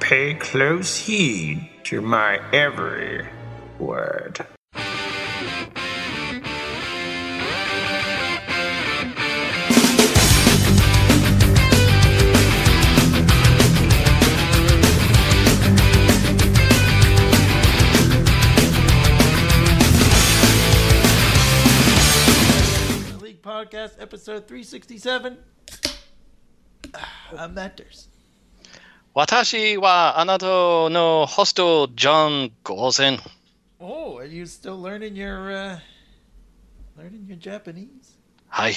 pay close heed to my every word. Podcast episode 367. I'm Matters. Watashi wa anato no hosto John Gozen. Oh, are you still learning your Japanese? Hi.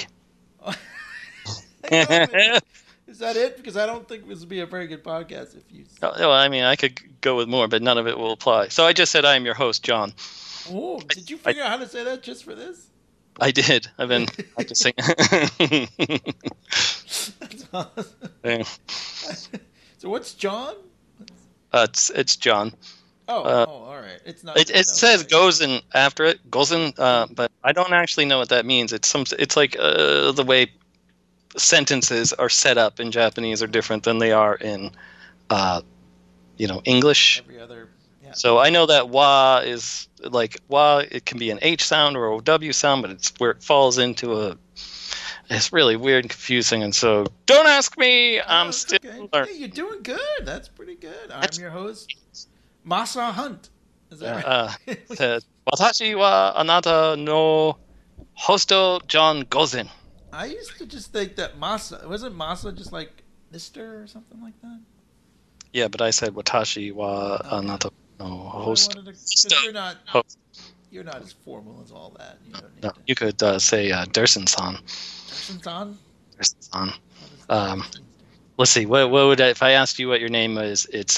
Is that it? Because I don't think this would be a very good podcast if you. Well, I mean, I could go with more, but none of it will apply. So I just said I am your host, John. Oh, did you figure out how to say that just for this? I did. I've been practicing. That's awesome. Yeah. So what's John? It's John. All right. It's not. It says Gozen after it, Gozen, but I don't actually know what that means. It's like the way sentences are set up in Japanese are different than they are in, English. Every other. Yeah. So I know that wa is like wa. It can be an H sound or a W sound, but it's where it falls into a. It's really weird and confusing, and so don't ask me. I'm still okay. learning. Hey, you're doing good. That's pretty good. I'm your host, Masa Hunt. Is that right? Watashi wa anata no hosto John Gozen. I used to just think that Masa wasn't Masa just like Mister or something like that. Yeah, but I said Watashi wa anata no hosto. You're not as formal as all that. You don't need No, you could say Dersen-san. Dersen-san? Dersen-san. Let's see. What would I, if I asked you what your name is? It's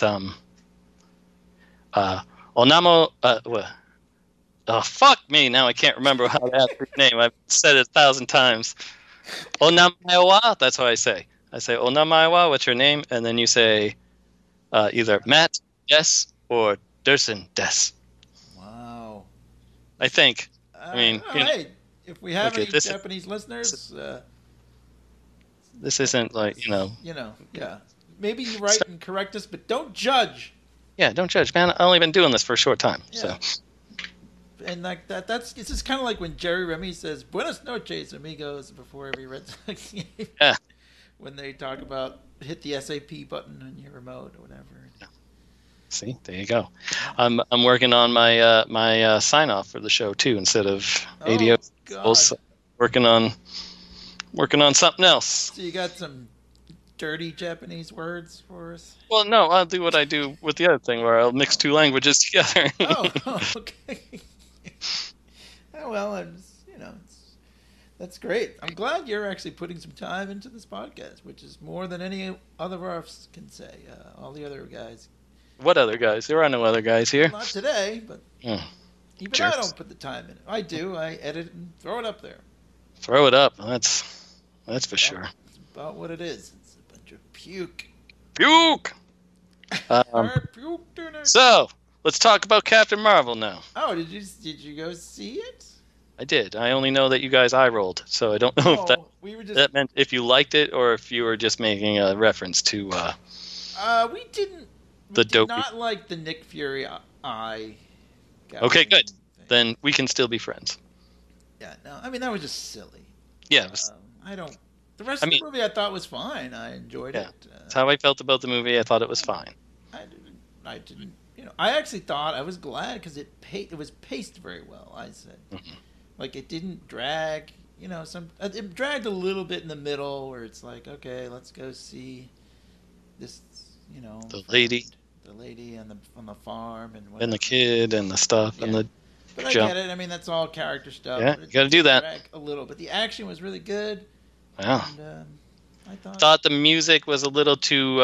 Onamo. Oh, fuck me! Now I can't remember how to ask your name. I've said it 1,000 times. Onamaiwa. That's what I say. I say Onamaiwa. What's your name? And then you say either Matt Des or Dersen Des. Wow. I think. I mean, hey, if we have any this Japanese listeners, this isn't like yeah. Maybe you write and correct us, but don't judge. Yeah, don't judge, man. I've only been doing this for a short time, yeah. so. And like it's just kind of like when Jerry Remy says "Buenas noches, amigos" before every Red Sox game. Yeah. When they talk about hit the SAP button on your remote or whatever. Yeah. See, there you go. I'm working on my my sign off for the show too, instead of ADO. Also working on something else. So you got some dirty Japanese words for us? Well, no, I'll do what I do with the other thing, where I'll mix two languages together. Okay. Well, that's great. I'm glad you're actually putting some time into this podcast, which is more than any other of us can say. All the other guys. What other guys? There are no other guys here. Well, not today, but even jerks. I don't put the time in it. I do. I edit and throw it up there. Throw it up. That's for sure. It's about what it is. It's a bunch of puke. Puke! So, let's talk about Captain Marvel now. Oh, did you go see it? I did. I only know that you guid eye rolled, so I don't know if that meant if you liked it or if you were just making a reference to. We did not like the Nick Fury eye. Okay, good. Thing. Then we can still be friends. Yeah, no, I mean that was just silly. Yeah, The rest of the movie I thought was fine. I enjoyed it. That's how I felt about the movie. I thought it was fine. I didn't. I actually thought I was glad because it was paced very well. I said. Mm-hmm. Like, it didn't drag, it dragged a little bit in the middle where it's like, okay, let's go see this, the lady on the farm and whatever. And the kid and the stuff and the But jump. I get it. I mean, that's all character stuff. Yeah, you got to do that. A little, but the action was really good. Yeah. And, I thought the music was a little too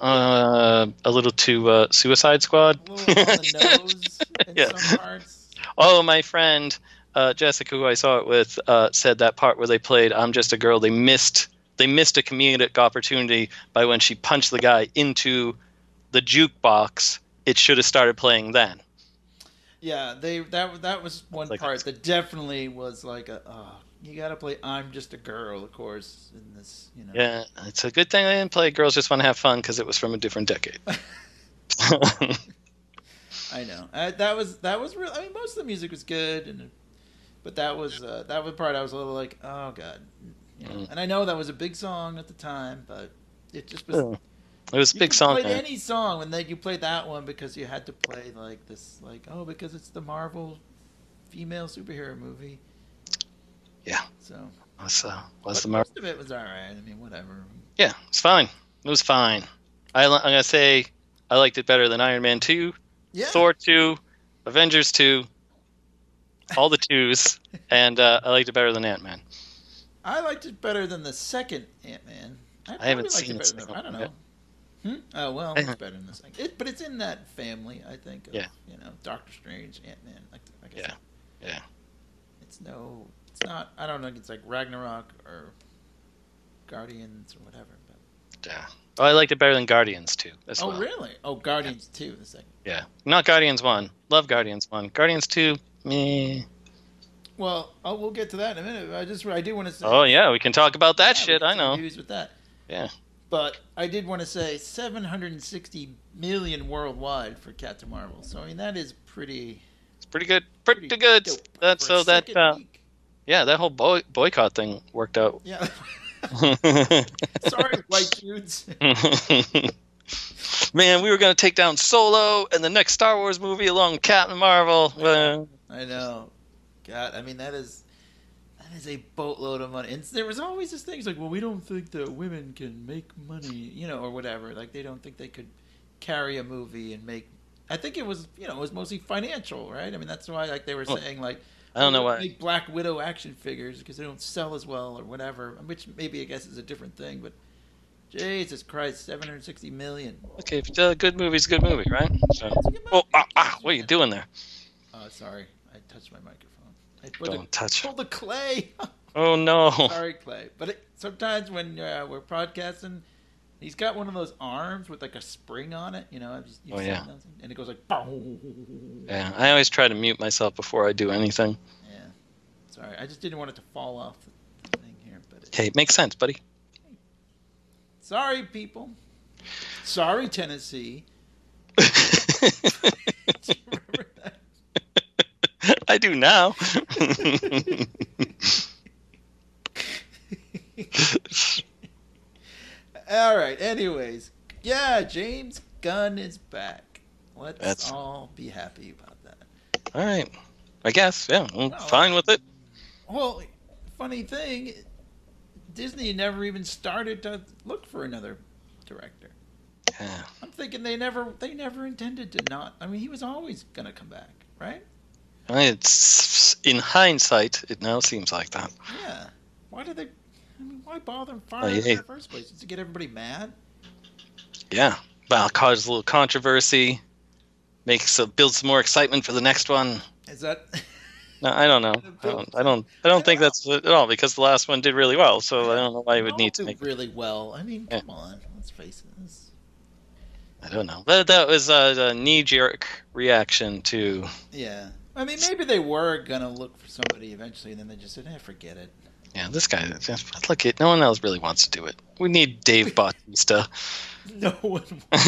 Suicide Squad. A little on the nose in some parts. Oh, my friend Jessica, who I saw it with, said that part where they played "I'm Just a Girl." They missed a comedic opportunity by when she punched the guy into the jukebox. It should have started playing then. Yeah, that was one part that definitely was like you got to play "I'm Just a Girl," of course, in this. Yeah, it's a good thing they didn't play "Girls Just Want to Have Fun" because it was from a different decade. I know. That was real. I mean, most of the music was good, but that was part I was a little like, oh god, you know. And I know that was a big song at the time, but it just was. It was a big you song. Played any song, and you played that one because you had to play like this, like because it's the Marvel female superhero movie. Yeah. So. What's the Marvel? Most of it was all right. I mean, whatever. Yeah, it's fine. It was fine. I'm gonna say I liked it better than Iron Man 2, Thor 2, Avengers 2, all the 2s, and I liked it better than Ant-Man. I liked it better than the second Ant-Man. I haven't seen it. I don't know. Oh well, it's better than the second. But it's in that family, I think. Of, Doctor Strange, Ant-Man. Like I said. Yeah. It's not. I don't know. It's like Ragnarok or Guardians or whatever. But yeah. Oh, I liked it better than Guardians 2 as well. Oh really? Oh, Guardians 2 the second. Yeah. Not Guardians 1. Love Guardians 1. Guardians 2. Meh. Well, we'll get to that in a minute. I do want to say. Oh yeah, we can talk about that shit. I know. With that. Yeah. But I did want to say 760 million worldwide for Captain Marvel. So I mean that is pretty. It's pretty good. Pretty good. That's so that. Yeah, that whole boycott thing worked out. Yeah. Sorry, white dudes. Man, we were gonna take down Solo and the next Star Wars movie along with Captain Marvel. I know. God, I mean that is a boatload of money. And there was always this thing like, well, we don't think that women can make money, or whatever. Like they don't think they could carry a movie and make. I think it was, it was mostly financial, right? I mean that's why they were saying like. I don't know why. Make Black Widow action figures because they don't sell as well or whatever, which maybe I guess is a different thing. But Jesus Christ, 760 million. Okay, if it's a good movie, it's a good movie, right? So. What are you doing there? Oh, sorry, I touched my microphone. Don't touch. Pull the clay. Oh no. Sorry, Clay. But sometimes when we're podcasting, he's got one of those arms with like a spring on it. Yeah. And it goes like. Yeah, I always try to mute myself before I do anything. Yeah, sorry, I just didn't want it to fall off the thing here. But hey, it makes sense, buddy. Sorry, people. Sorry, Tennessee. Do you remember that? I do now. All right. Anyways, yeah, James Gunn is back. Let's all be happy about that. All right. I guess. Yeah, I'm fine with it. Well, funny thing, Disney never even started to look for another director. Yeah. I'm thinking they never intended to not. I mean, he was always gonna come back, right? It's in hindsight, it now seems like that. Yeah. Why did they? I mean, why bother firing him in the first place? Just to get everybody mad? Yeah. Well, cause a little controversy, build some more excitement for the next one. Is that? No, I don't know. I don't think that's at all because the last one did really well. So I don't know why you would need to make really well. I mean, come on, let's face it. I don't know. That was a knee-jerk reaction to. Yeah, I mean, maybe they were gonna look for somebody eventually, and then they just said, forget it." Yeah, this guy. Look, no one else really wants to do it. We need Dave Bautista. No one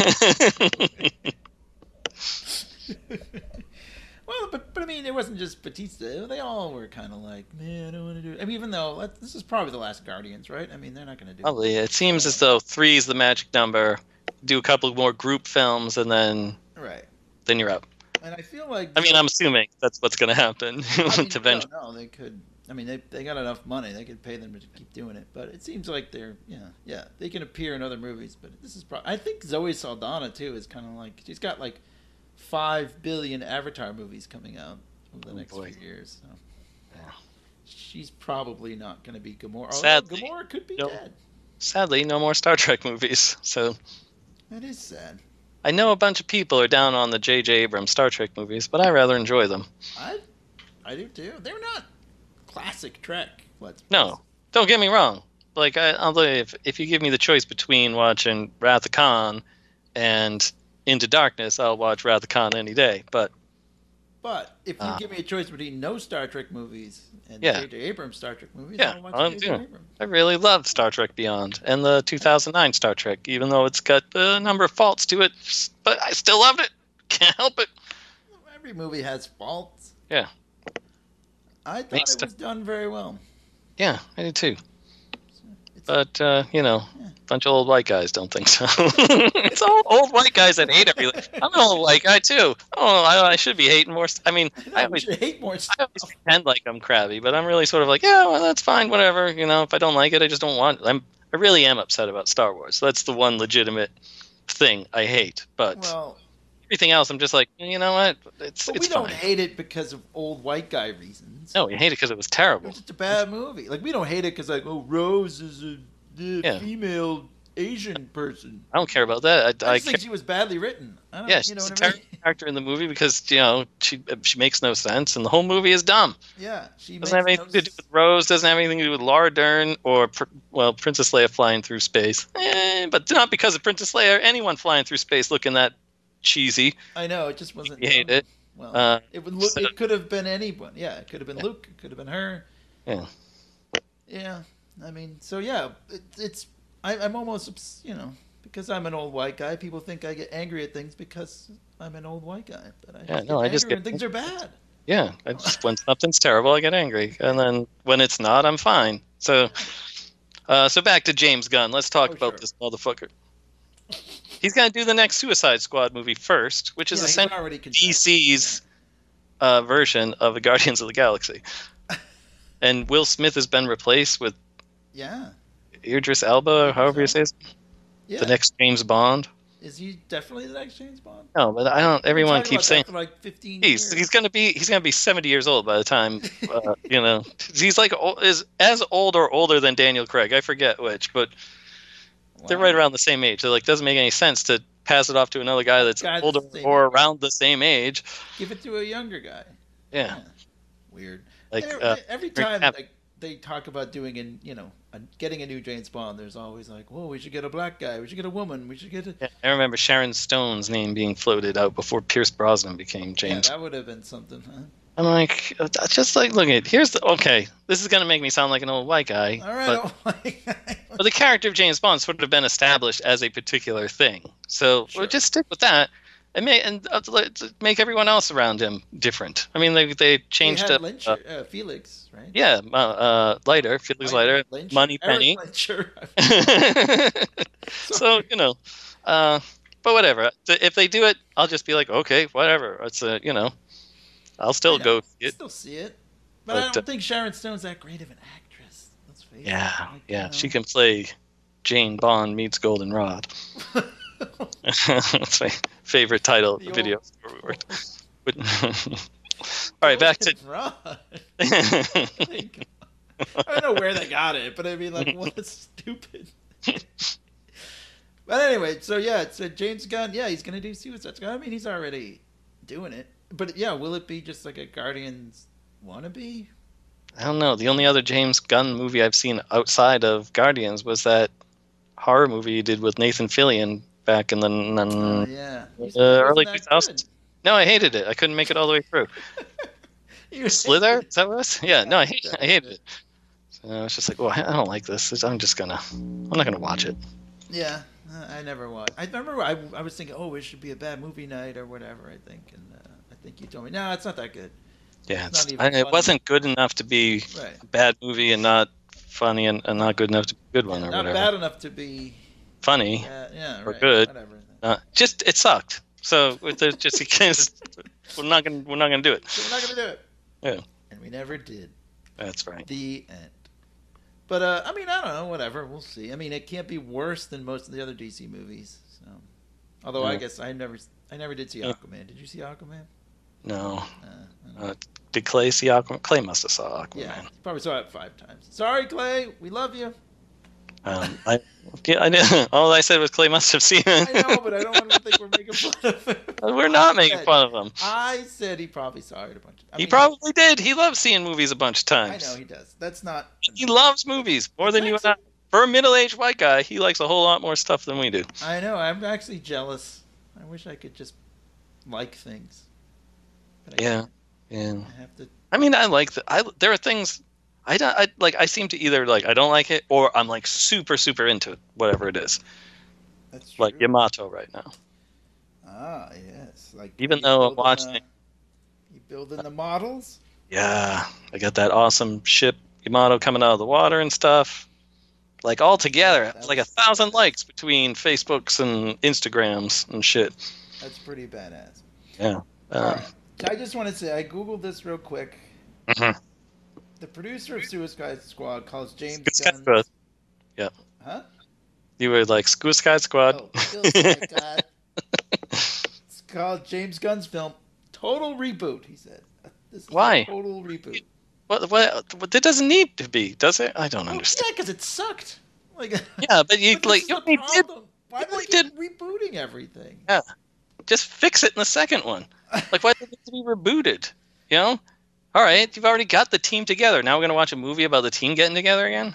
wants. Well, but I mean, it wasn't just Bautista. They all were kind of like, man, I don't want to do it. I mean, even though this is probably the last Guardians, right? I mean, they're not going to do probably. It seems as though 3 is the magic number. Do a couple more group films, and then you're up. And I feel like I mean, I'm assuming that's what's going to happen eventually. No, they could. I mean, they got enough money; they could pay them to keep doing it. But it seems like they're they can appear in other movies. But this is I think Zoe Saldana too is kind of like she's got like 5 billion Avatar movies coming out over the next few years. So. Yeah. She's probably not going to be Gamora. Sadly, Gamora could be dead. Sadly, no more Star Trek movies. So that is sad. I know a bunch of people are down on the J.J. Abrams Star Trek movies, but I rather enjoy them. I do too. They're not classic Trek. No, don't get me wrong. Like, if you give me the choice between watching Wrath of Khan and Into Darkness, I'll watch Wrath of Khan any day. But But if you give me a choice between no Star Trek movies and Yeah. J.J. Abrams Star Trek movies, Yeah, I'll watch I'm J.J. doing. Abrams. I really loved Star Trek Beyond and the 2009 Star Trek, even though it's got a number of faults to it, but I still loved it. Can't help it. Every movie has faults. Yeah. I thought it was done very well. Yeah, I did too. It's- But, a bunch of old white guys don't think so. It's all old white guys that hate everything. I'm an old white guy too. Oh, I should be hating more. I mean, I we always should hate more I stuff. always pretend like I'm crabby, but I'm really sort of like, yeah, well, that's fine, whatever. If I don't like it, I just don't want it. I really am upset about Star Wars. That's the one legitimate thing I hate. But Well, everything else, I'm just like, you know what? It's we don't fine. hate it because of old white guy reasons. No, we hate it because it was It terrible. was just a bad movie. Like, we don't hate it because, like, oh, Rose is a Yeah. female Asian person. I don't care about that. I I just think she was badly written. I don't, yeah, you she's know a what I mean? terrible character in the movie because she makes no sense, and the whole movie is dumb. Yeah, she Doesn't have makes anything to do with Rose. Doesn't have anything to do with Laura Dern or Princess Leia flying through space. But not because of Princess Leia or anyone flying through space looking that cheesy. I know, it just wasn't. You hate it. Well, it would look. so- It could have been anyone. Yeah, it could have been Luke. It could have been her. Yeah. Yeah, I mean, so yeah, it's. I'm almost, because I'm an old white guy. People think I get angry at things because I'm an old white guy. But I just get angry when things are bad. Yeah, when something's terrible, I get angry, and then when it's not, I'm fine. So back to James Gunn. Let's talk about this motherfucker. He's gonna do the next Suicide Squad movie first, which is essentially already DC's version of the Guardians of the Galaxy. And Will Smith has been replaced with Idris Elba, or however you say it. Yeah. The next James Bond. Is he definitely the next James Bond? No, but I don't. Everyone keeps saying for like 15 he's years. gonna be 70 years old by the time he's like is as old or older than Daniel Craig. I forget which, but they're right around the same age. So doesn't make any sense to pass it off to another guy that's older or around the same age. Give it to a younger guy. Yeah. Weird. Like every time they talk about doing getting a new James Bond, there's always like, whoa, we should get a black guy, we should get a woman, we should get a... Yeah, I remember Sharon Stone's name being floated out before Pierce Brosnan became James. Yeah, that would have been something, huh? I'm like, just like, look at, this is going to make me sound like an old white guy. All right, but the character of James Bond sort of been established as a particular thing. So we'll just stick with that and make everyone else around him different. I mean, they changed up... Felix, right? Yeah, Leiter, Felix Leiter, Money Penny. So, but whatever. If they do it, I'll just be like, okay, whatever. It's I'll still go see it. Still see it. But I don't think Sharon Stone's that great of an actress. Let's face it. Yeah. She can play Jane Bond meets Goldenrod. That's my favorite title of the video. All right, back to... I don't know where they got it, but I mean, like, what stupid. But anyway, so James Gunn, he's going to do Suicide Squad. I mean, he's already doing it. But will it be just like a Guardians wannabe? I don't know. The only other James Gunn movie I've seen outside of Guardians was that horror movie he did with Nathan Fillion back in the early 2000s. No, I hated it. I couldn't make it all the way through. Slither? Is that what it was? Yeah, no, I hated it. So I was just like, well, I don't like this. I'm not gonna watch it. Yeah, I never watched. I remember I was thinking, it should be a bad movie night or whatever, I think. And I think you told me, no, it's not that good. Yeah, it wasn't good enough to be a bad movie and not funny and not good enough to be a good one or not whatever. Not bad enough to be funny or good. Whatever. It sucked. So we're not gonna do it. So we're not gonna do it. Yeah. And we never did. That's right. The end. But I mean, I don't know. Whatever. We'll see. I mean, it can't be worse than most of the other DC movies. So, although I guess I never did see Aquaman. Did you see Aquaman? No. Did Clay see Aquaman? Clay must have saw Aquaman. Yeah, he probably saw it 5 times. Sorry, Clay. We love you. I did. All I said was Clay must have seen it. I know, but I don't want to think we're making fun of him. We're not making fun of him. I said he probably saw it a bunch of times. He probably did. He loves seeing movies a bunch of times. I know he does. That's not... He loves movies more than you and I. For a middle-aged white guy, he likes a whole lot more stuff than we do. I know. I'm actually jealous. I wish I could just like things. But Yeah. can't. Yeah. I have to. I mean, I like there are things I don't I seem to either like I don't like it or I'm like super super into it, whatever it is. That's true. Like Yamato right now. Ah, yes. Like Even you though I'm building watching, you building the models. yeah, I got that awesome ship Yamato coming out of the water and stuff. Like all together, That it's like was 1,000 badass. likes between Facebooks and Instagrams and shit. That's pretty badass. Yeah. All right. So I just want to say I googled this real quick. Mhm. The producer of Suicide Squad calls James Sky Gunn. Squad. Yeah. Huh? You were like Sky Squad. Oh, Suicide Squad. It's called James Gunn's film Total Reboot. He said. This is Why? a total reboot. What? It doesn't need to be, does it? I don't Oh, understand. yeah, because it sucked. Like, Yeah, but you but like this is you the only did problem. Why you do they only keep rebooting everything? Yeah. Just fix it in the second one. Like, why does it need to be rebooted? You know? All right, you've already got the team together. Now we're gonna watch a movie about the team getting together again.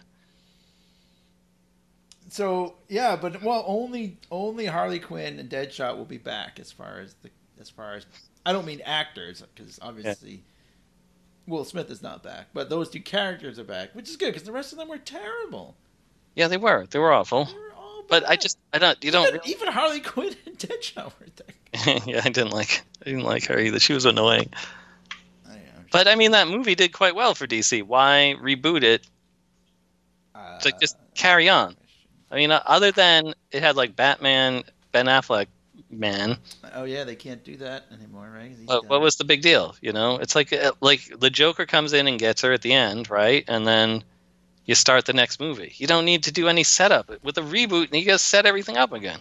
So yeah, but well, only Harley Quinn and Deadshot will be back as far as I don't mean actors because obviously Will Smith is not back, but those two characters are back, which is good because the rest of them were terrible. Yeah, they were. They were awful. They were all But bad. I don't. You don't. Even Harley Quinn and Deadshot were there. Really, yeah, I didn't like her either. She was annoying. I don't know. But I mean, that movie did quite well for DC. Why reboot it? To just carry on. I mean, other than it had like Batman, Ben Affleck, man. Oh yeah, they can't do that anymore, right? What was the big deal? You know, it's like the Joker comes in and gets her at the end, right? And then you start the next movie. You don't need to do any setup with a reboot. You gotta set everything up again.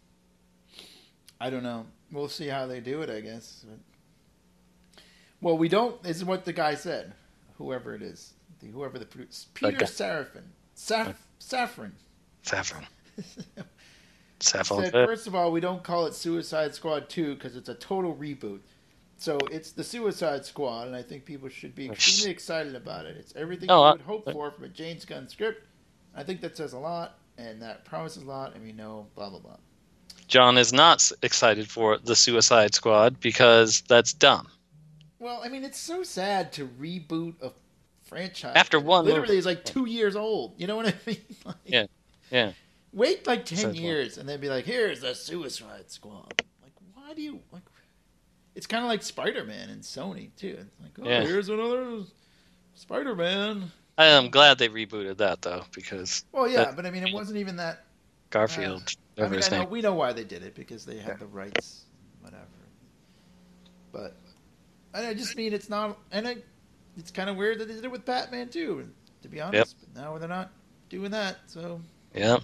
I don't know. We'll see how they do it, I guess. Well, we don't. This is what the guy said. Whoever it is, whoever the producer, Peter Okay. Safran. Safran. Saffron. Said, first of all, we don't call it Suicide Squad 2 because it's a total reboot. So it's the Suicide Squad, and I think people should be extremely excited about it. It's everything you would hope for from a James Gunn script. I think that says a lot, and that promises a lot, and we know blah, blah, blah. John is not excited for the Suicide Squad because that's dumb. Well, I mean, it's so sad to reboot a franchise. After one literally movie. is like 2 years old. You know what I mean? Like, Yeah. Wait like 10 years and then be like, here's the Suicide Squad. Like, why do you like? It's kind of like Spider-Man and Sony too. It's like, here's another Spider-Man. I am glad they rebooted that though because. Well, yeah, but I mean, it wasn't even that. Garfield. I mean, we know why they did it because they had the rights, whatever. But I just mean it's not, and it's kind of weird that they did it with Batman too. To be honest, but now they're not doing that. So. Yep.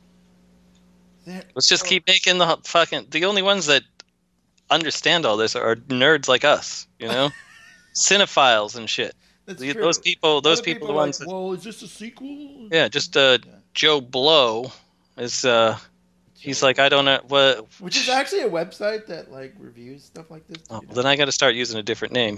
Let's just keep making the only ones that understand all this are nerds like us, you know, cinephiles and shit. Those people are the ones. Like, well, is this a sequel? Yeah, just Joe Blow is. He's like, I don't know what. Which is actually a website that like reviews stuff like this. Oh, then I got to start using a different name.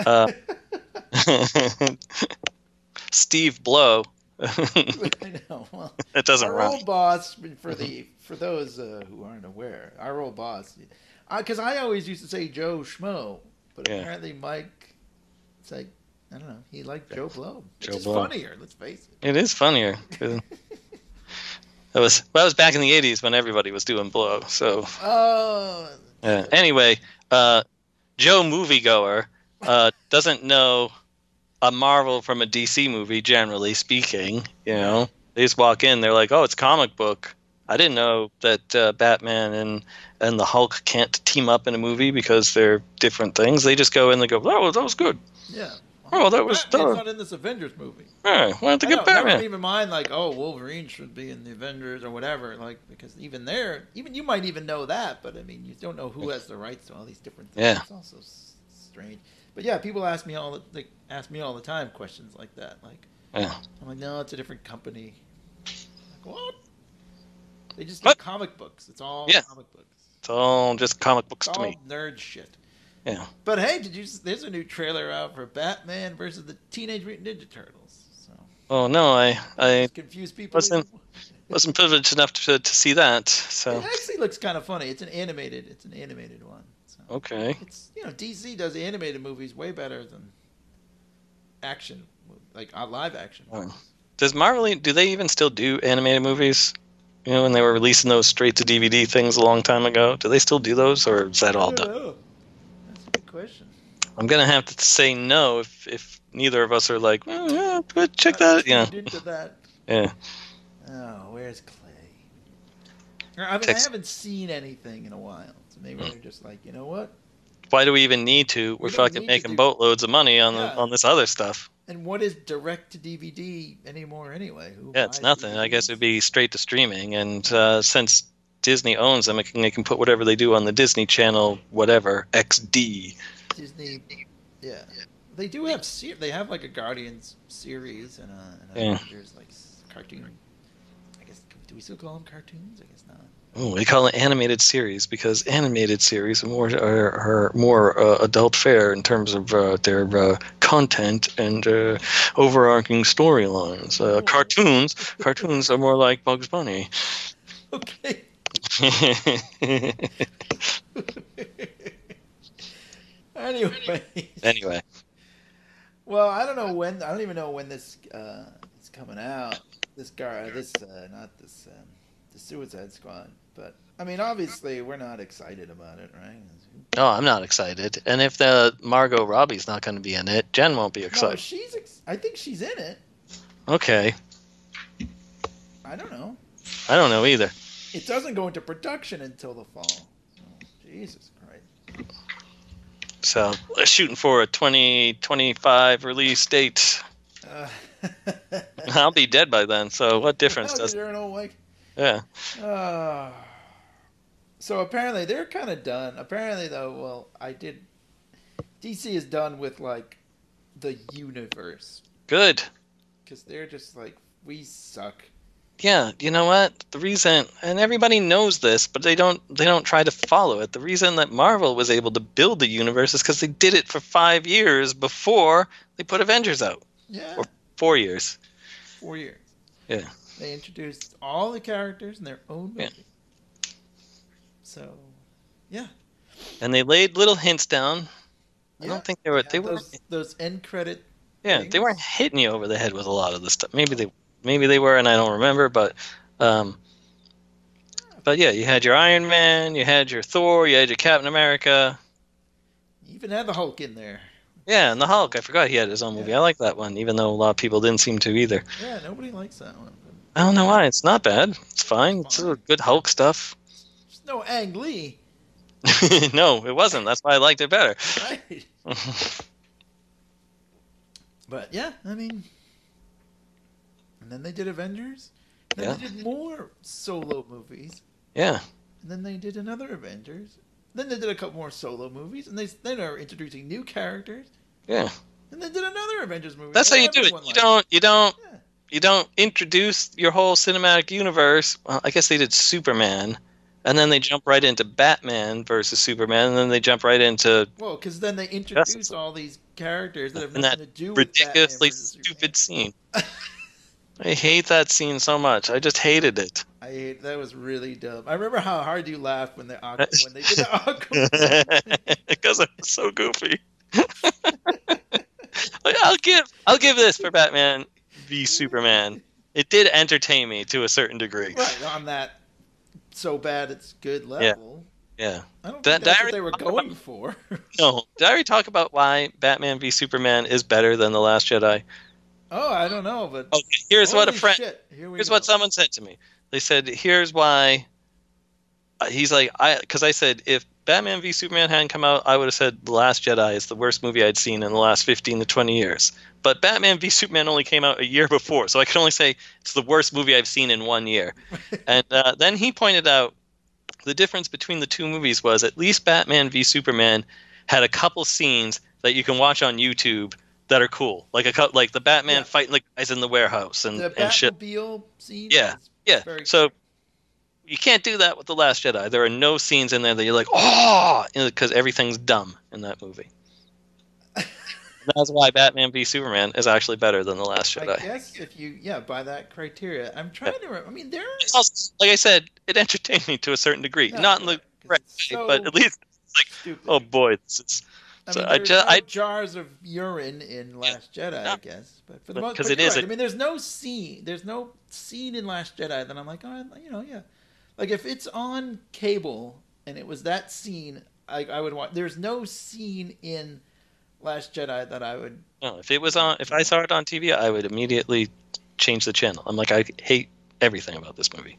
Steve Blow. I know. Well, it doesn't rhyme. Our old boss, for those who aren't aware, our old boss, because I always used to say Joe Schmo, but apparently Mike, it's like I don't know, he liked Joe Blow, which is funnier. Let's face it. It is funnier. That was back in the '80s when everybody was doing Blow. So. Anyway, Joe Moviegoer doesn't know a Marvel from a DC movie, generally speaking. You know, they just walk in, they're like, "Oh, it's comic book." I didn't know that Batman and the Hulk can't team up in a movie because they're different things. They just go in and go, "Oh, that was good." Yeah. Oh, that was. Batman's not in this Avengers movie. Yeah, why don't they get Batman? I don't even mind like, oh, Wolverine should be in the Avengers or whatever. Like because even you might even know that, but I mean, you don't know who has the rights to all these different things. Yeah. It's also strange. But yeah, people ask me all the time questions like that. Like, I'm like, no, it's a different company. Like, what? They just do comic books. It's all comic books. It's all just comic books to me. Nerd shit. Yeah. But hey, there's a new trailer out for Batman versus the Teenage Mutant Ninja Turtles. So. Oh no, I confuse people. Wasn't privileged enough to see that. So It actually looks kind of funny. It's an animated one. So okay. it's DC does animated movies way better than action, like live action. Oh. Does Marvel? Do they even still do animated movies? When they were releasing those straight to DVD things a long time ago, do they still do those, or is that all done? Know. That's a good question. I'm gonna have to say no if neither of us are like, yeah, go check that. Into that. Yeah. Oh, where's Clay? I mean, I haven't seen anything in a while, so maybe they're just like, you know what? Why do we even need to? We're fucking making boatloads of money on this other stuff. And what is direct to DVD anymore anyway? Yeah, it's nothing. DVDs? I guess it'd be straight to streaming. And since Disney owns them, they can put whatever they do on the Disney Channel, whatever, XD. Disney, yeah. They do have they have like a Guardians series and Avengers like cartoon. I guess, do we still call them cartoons? I guess not. Oh, we call it animated series because animated series are more adult fare in terms of their content and overarching storylines. Cartoons are more like Bugs Bunny. Okay. Anyway. Well, I don't know when. I don't even know when this is coming out. The Suicide Squad. But I mean, obviously, we're not excited about it, right? No, I'm not excited. And if the Margot Robbie's not going to be in it, Jen won't be excited. No, I think she's in it. Okay. I don't know. I don't know either. It doesn't go into production until the fall. Oh, Jesus Christ. So, shooting for a 2025 release date. I'll be dead by then, so what difference does it? Yeah. So apparently they're kind of done. Apparently, though, DC is done with, like, the universe. Good. Because they're just like, we suck. Yeah, you know what? The reason, and everybody knows this, but they don't try to follow it. The reason that Marvel was able to build the universe is because they did it for 5 years before they put Avengers out. Yeah. Or 4 years. 4 years. Yeah. They introduced all the characters in their own movie. Yeah. So, yeah. And they laid little hints down. Yeah. I don't think they were. They were those end credit. Yeah, things. They weren't hitting you over the head with a lot of this stuff. Maybe they were, and I don't remember. But yeah, you had your Iron Man, you had your Thor, you had your Captain America. You even had the Hulk in there. Yeah, and the Hulk. I forgot he had his own movie. I like that one, even though a lot of people didn't seem to either. Yeah, nobody likes that one. I don't know why. It's not bad. It's fine. It's good Hulk stuff. There's no Ang Lee. No, it wasn't. That's why I liked it better. Right. But yeah, I mean, and then they did Avengers. And then they did more solo movies. Yeah. And then they did another Avengers. Then they did a couple more solo movies, and then are introducing new characters. Yeah. And then did another Avengers movie. That's how you do it. You don't introduce your whole cinematic universe. Well, I guess they did Superman, and then they jump right into Batman versus Superman, and then they jump right into. Well, because then they introduce all these characters that have nothing to do with ridiculously stupid scene. I hate that scene so much. I just hated it. That was really dumb. I remember how hard you laughed when they did the Aquaman. Because it was so goofy. Like, I'll give this for Batman v Superman. It did entertain me to a certain degree. Right, on that so bad it's good level. Yeah. I don't think that's what they were going for. No. Did I already talk about why Batman v Superman is better than The Last Jedi? Oh, I don't know, but okay, here's what someone said to me. They said, "Here's why." He's like, because I said if Batman v Superman hadn't come out, I would have said The Last Jedi is the worst movie I'd seen in the last 15 to 20 years. But Batman v Superman only came out a year before, so I can only say it's the worst movie I've seen in 1 year. And then he pointed out the difference between the two movies was at least Batman v Superman had a couple scenes that you can watch on YouTube that are cool, like the Batman fighting the guys in the warehouse and shit. Batmobile scene. Yeah. So you can't do that with The Last Jedi. There are no scenes in there that you're like, oh, because everything's dumb in that movie. That's why Batman v Superman is actually better than The Last I Jedi. guess if you, by that criteria, I'm trying to remember. I mean, there. It's also, like I said, it entertained me to a certain degree. No, Not in the 'cause right it's way, so but at least it's like, stupid. oh boy, this is. I So mean, there's no jars of urine in Last Jedi, I guess, but for the most, Because but it you're is right. a- I mean, there's no scene in Last Jedi that I'm like, oh, yeah. Like if it's on cable and it was that scene, I would watch. There's no scene in Last Jedi that I would. No, if I saw it on TV, I would immediately change the channel. I'm like, I hate everything about this movie.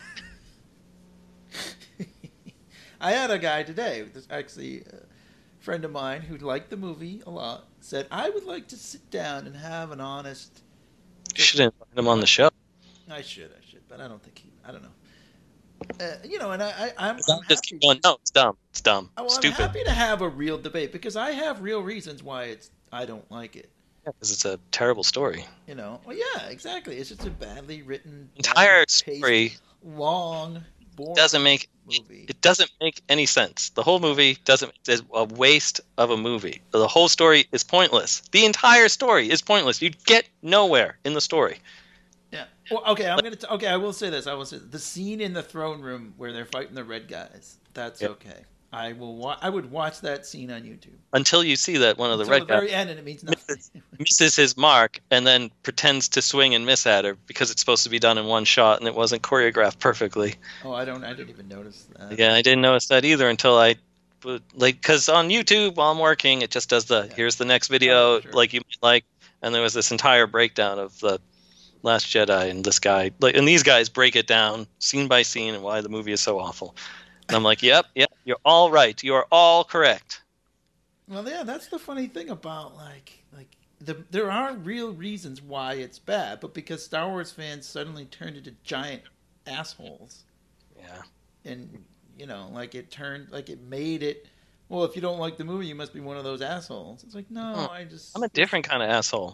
I had a guy today, actually a friend of mine who liked the movie a lot, said, I would like to sit down and have an honest. You should invite him on the show. I should, but I don't think I don't know. And I'm Just happy. keep going. No, it's dumb. It's dumb. I'm Stupid. happy to have a real debate because I have real reasons why I don't like it. Because it's a terrible story. Well, yeah, exactly. It's just a badly written, Entire badly paced, story long, boring doesn't make movie. it doesn't make any sense. The whole movie is a waste of a movie. The whole story is pointless. The entire story is pointless. You get nowhere in the story. Yeah. Well, okay. I will say this. The scene in the throne room where they're fighting the red guys. That's Yep. okay. I would watch that scene on YouTube. Until you see that one of the Until red the guys very end, and it means nothing. misses his mark and then pretends to swing and miss at her because it's supposed to be done in one shot and it wasn't choreographed perfectly. Oh, I didn't even notice that. Yeah, I didn't notice that either until because on YouTube while I'm working, it just does here's the next video Oh, sure. like you might like, and there was this entire breakdown of the Last Jedi and this guy, and these guys break it down scene by scene and why the movie is so awful. And I'm like, yep, you're all right. You are all correct. Well, yeah, that's the funny thing about there are real reasons why it's bad, but because Star Wars fans suddenly turned into giant assholes, Yeah. and it made it. Well, if you don't like the movie, you must be one of those assholes. It's like, no, I'm a different kind of asshole.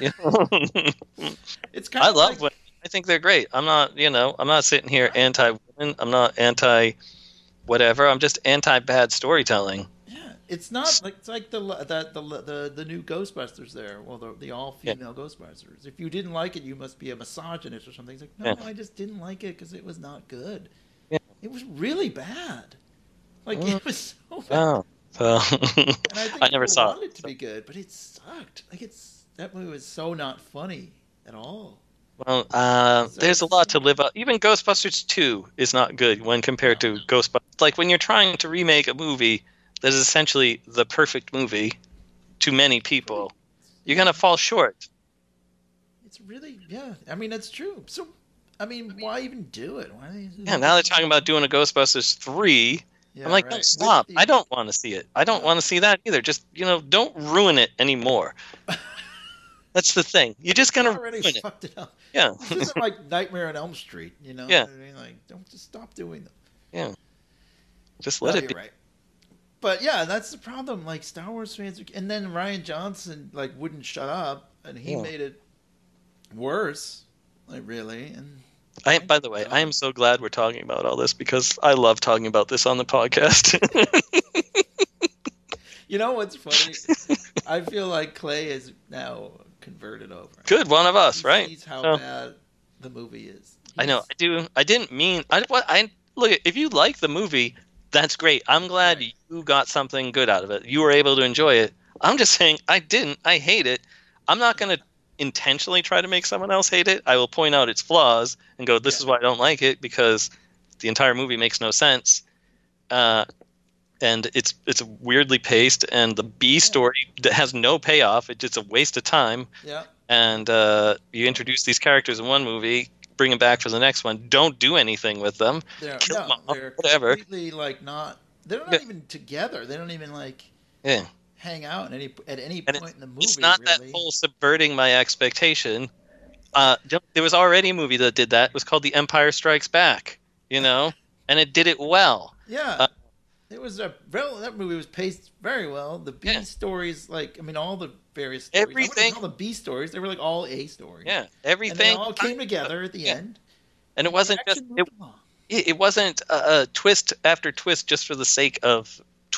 It's kind I of love like, women. I think they're great. I'm not sitting here anti-women. I'm not anti-whatever. I'm just anti-bad storytelling. yeah, it's not like it's like the new Ghostbusters there. Well, the all-female Ghostbusters. If you didn't like it, you must be a misogynist or something. It's like, no, Yeah. I just didn't like it because it was not good. Yeah. It was really bad. Like it was so bad. Oh, so And I think I never people saw wanted it. it to be good, but it sucked. That movie was so not funny at all. Well, there's a lot to live up. Even Ghostbusters 2 is not good when compared to Ghostbusters. Like when you're trying to remake a movie that is essentially the perfect movie to many people, you're gonna fall short. It's really, yeah. I mean, that's true. So, I mean, why even do it? Yeah, now they're talking about doing a Ghostbusters 3. Yeah, I'm like, right. no, stop. With the- I don't want to see it. I don't want to see that either. Just, don't ruin it anymore. That's the thing. You're just going to already ruin it. fucked it up. Yeah. This isn't like Nightmare on Elm Street, Yeah. I mean, like, don't just stop doing them. Yeah. Just let No, it be. you're right. But yeah, that's the problem. Like Star Wars fans, and then Ryan Johnson wouldn't shut up, and he Yeah. made it worse. Like really, and By the way, I am so glad we're talking about all this because I love talking about this on the podcast. you know what's funny? I feel like Clay is now converted over. Good, one of us, He right? sees how So- bad the movie is. I know. I do. I didn't mean. Look. If you like the movie, that's great. I'm glad Right. you got something good out of it. You were able to enjoy it. I'm just saying, I didn't. I hate it. I'm not going to intentionally try to make someone else hate it. I will point out its flaws and go, "This is why I don't like it," because the entire movie makes no sense. And it's weirdly paced, and the B story that has no payoff. It's just a waste of time. Yeah. And you introduce these characters in one movie, bring them back for the next one. Don't do anything with them. They're, Kill them off, they're whatever. completely not. They're not Yeah. even together. They don't even Yeah, hang out at any and point in the movie. it's not really. that whole subverting my expectation. There was already a movie that did that. It was called The Empire Strikes Back. And it did it well. Yeah. It was that movie was paced very well. The B stories, all the various stories. I Everything- wouldn't call them B stories. They were all A stories. Yeah, And they everything. all came together at the Yeah. end. And it wasn't just Action moved along. it wasn't a twist after twist just for the sake of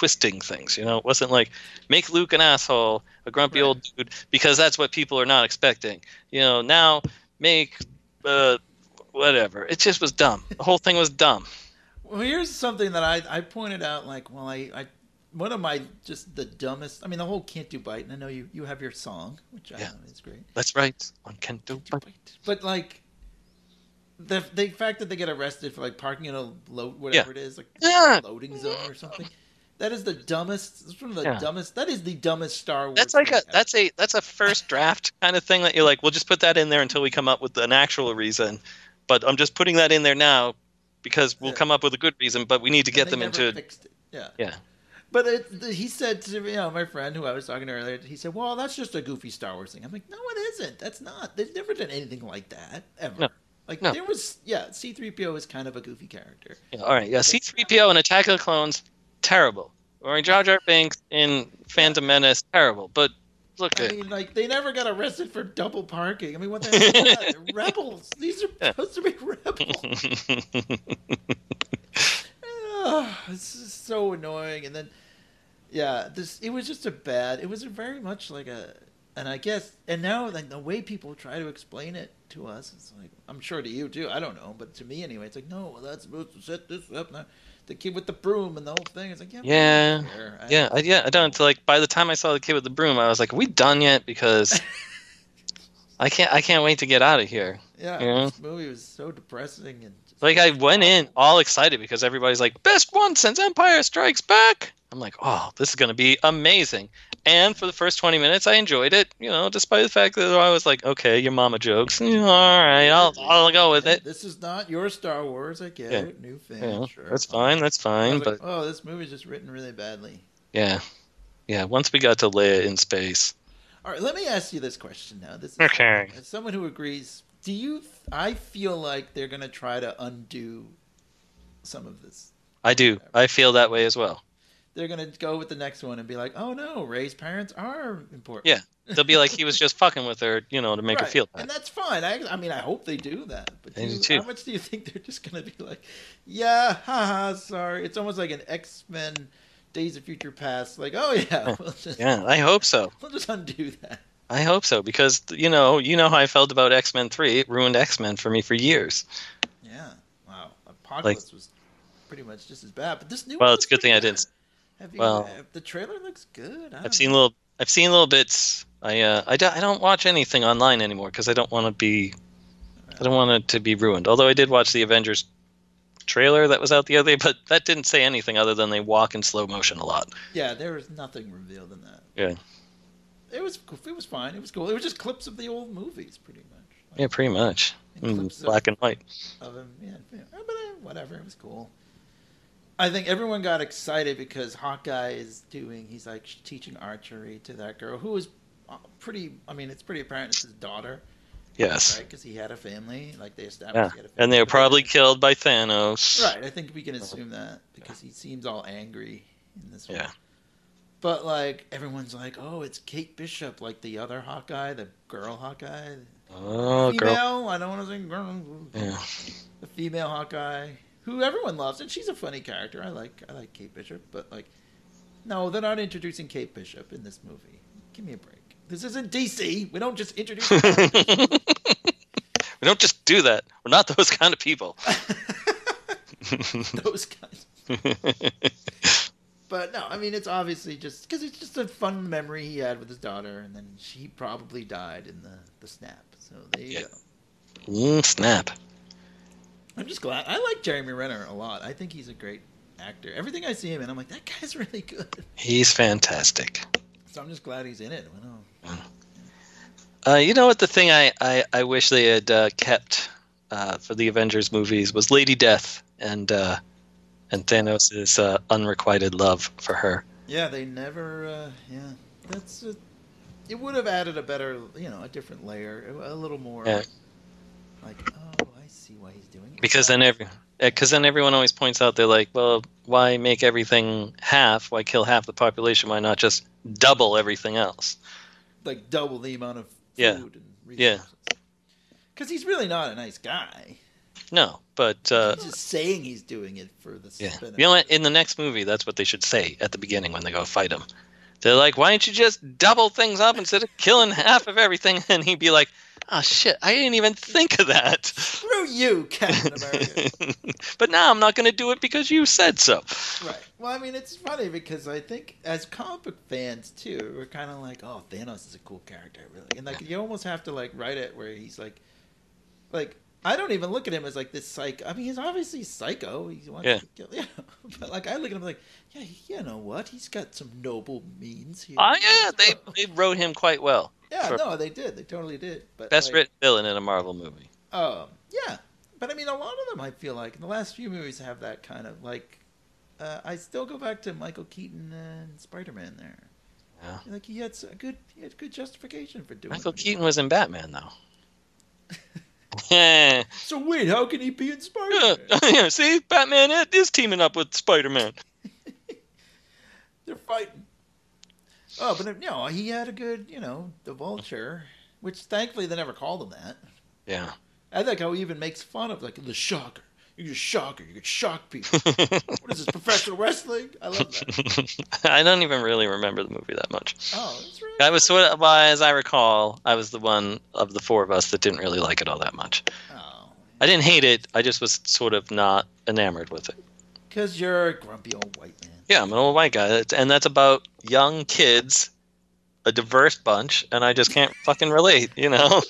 twisting things. You know, it wasn't like make Luke an asshole, a grumpy Right. old dude, because that's what people are not expecting. You know, now make whatever. It just was dumb. The whole thing was dumb. Well, here's something that I pointed out. Like, well, I one of my just the dumbest. I mean, the whole can't do bite. And I know you have your song, which I Yeah. know is great. That's right. One can do. Can't do bite. But like the fact that they get arrested for like parking in a whatever it is, like Yeah. loading zone or something. That is the dumbest. It's one of the Yeah. dumbest. That is the dumbest Star Wars. That's like thing ever. that's a first draft kind of thing that you're like, we'll just put that in there until we come up with an actual reason. But I'm just putting that in there now because we'll Yeah. come up with a good reason. But we need to And get they them never into fixed it. Yeah. yeah. But he said to my friend who I was talking to earlier, he said, "Well, that's just a goofy Star Wars thing." I'm like, "No, it isn't. That's not. They've never done anything like that ever." No. Like No. there was, C-3PO is kind of a goofy character. Yeah, all right, yeah. C-3PO and Attack of the Clones, terrible. Or Jar Jar Binks in Phantom Menace, terrible. But look I at mean, like they never got arrested for double parking. I mean, what the hell is that? They're rebels. These are Yeah. supposed to be rebels. It's just so annoying. And then, it was just it was very much like and I guess, and now like the way people try to explain it to us, it's like, I'm sure to you too, I don't know, but to me anyway, it's like, no, well, that's supposed to set this up. Now, the kid with the broom and the whole thing, it's like, Yeah. yeah, I don't like. By the time I saw the kid with the broom, I was like, "Are we done yet?" Because I can't wait to get out of here. yeah. Yeah. This movie was so depressing and just Like I went in all excited because everybody's like, "Best one since Empire Strikes Back." I'm like, "Oh, this is gonna be amazing." And for the first 20 minutes, I enjoyed it. You know, despite the fact that I was like, "Okay, your mama jokes. All right, I'll go with it." This is not your Star Wars. I get Yeah. it. New fan. Yeah, Sure. that's fine. That's I fine. was like, But oh, this movie's just written really badly. yeah. Once we got to Leia in space. All right, let me ask you this question now. This is Okay. as someone who agrees. I feel like they're gonna try to undo some of this. I do. I feel that way as well. They're gonna go with the next one and be like, oh no, Rey's parents are important. Yeah. They'll be like he was just fucking with her, you know, to make her Right. feel And bad. that's fine. I mean, I hope they do that. But I do too. how much do you think they're just gonna be like, yeah, haha, sorry. It's almost like an X-Men Days of Future Past. Like, oh yeah, Yeah, I hope so. we'll just undo that. I hope so because you know how I felt about X-Men 3. It ruined X-Men for me for years. Yeah. Wow. Apocalypse was pretty much just as bad. But this new Well, one it's a looks good thing I pretty didn't. good. Have you, well- the trailer looks good. I've seen little bits. I don't watch anything online anymore because I don't want it to be ruined. Although I did watch the Avengers trailer that was out the other day, but that didn't say anything other than they walk in slow motion a lot. Yeah, there was nothing revealed in that. Yeah. It was fine. It was cool. It was just clips of the old movies, pretty much. Like, Yeah, pretty much. and clips Black and white. of him. Yeah, but whatever. It was cool. I think everyone got excited because Hawkeye he's like teaching archery to that girl who is pretty. I mean, it's pretty apparent it's his daughter, Yes. right? Because he had a family, like they established. Yeah. He had a family. And they were But probably killed by Thanos. right. I think we can assume that because he seems all angry in this one. Yeah. But like everyone's like, oh, it's Kate Bishop, like the other Hawkeye, the girl Hawkeye, Oh, female. girl. I don't want to say girl. Yeah. The female Hawkeye, who everyone loves, and she's a funny character. I like Kate Bishop, but like, no, they're not introducing Kate Bishop in this movie. Give me a break. This isn't DC. We don't just introduce. We don't just do that. We're not those kind of people. those guys. But no, I mean it's obviously just because it's just a fun memory he had with his daughter, and then she probably died in the snap. So there you go. Snap. I'm just glad. I like Jeremy Renner a lot. I think he's a great actor. Everything I see him in, I'm like, that guy's really good. He's fantastic. So I'm just glad he's in it. You know what? The thing I wish they had kept for the Avengers movies was Lady Death and Thanos' unrequited love for her. Yeah, they never. Yeah, that's. It would have added a better, a different layer, a little more. Yeah. Like, oh, I see why he's doing it. Because then everyone always points out, they're like, well, why make everything half? Why kill half the population? Why not just double everything else? Like double the amount of food Yeah. and Yeah. resources. Because he's really not a nice guy. No, but He's just saying he's doing it for the yeah. spin. You know what? In the next movie, that's what they should say at the beginning when they go fight him. They're like, "Why don't you just double things up instead of killing half of everything?" And he'd be like, "Oh shit, I didn't even think of that." Screw you, Captain America. But now I'm not going to do it because you said so. Right. Well, I mean, it's funny because I think as comic book fans too, we're kind of like, "Oh, Thanos is a cool character, really," and like you almost have to like write it where he's like I don't even look at him as like this psycho. I mean, he's obviously psycho. He wants to kill, but like I look at him like, yeah, you know what? He's got some noble means here. Oh yeah, they wrote him quite well. Yeah, no, they did. They totally did. But best written villain in a Marvel movie. Yeah, but I mean, a lot of them I feel like in the last few movies have that kind of like. I still go back to Michael Keaton and Spider-Man there. Yeah, like he had good justification for doing. Michael Keaton was in Batman though. So wait, how can he be in Spider-Man? Yeah, see, Batman is teaming up with Spider-Man. They're fighting. Oh, but no, he had a good, the Vulture, which thankfully they never called him that. Yeah. I like how he even makes fun of like the Shocker. You're a shocker. You can shock people. What is this, professional wrestling? I love that. I don't even really remember the movie that much. Oh, that's really I was sort of, as I recall, I was the one of the four of us that didn't really like it all that much. Oh. I didn't hate it. I just was sort of not enamored with it. Because you're a grumpy old white man. Yeah, I'm an old white guy, and that's about young kids, a diverse bunch, and I just can't fucking relate, I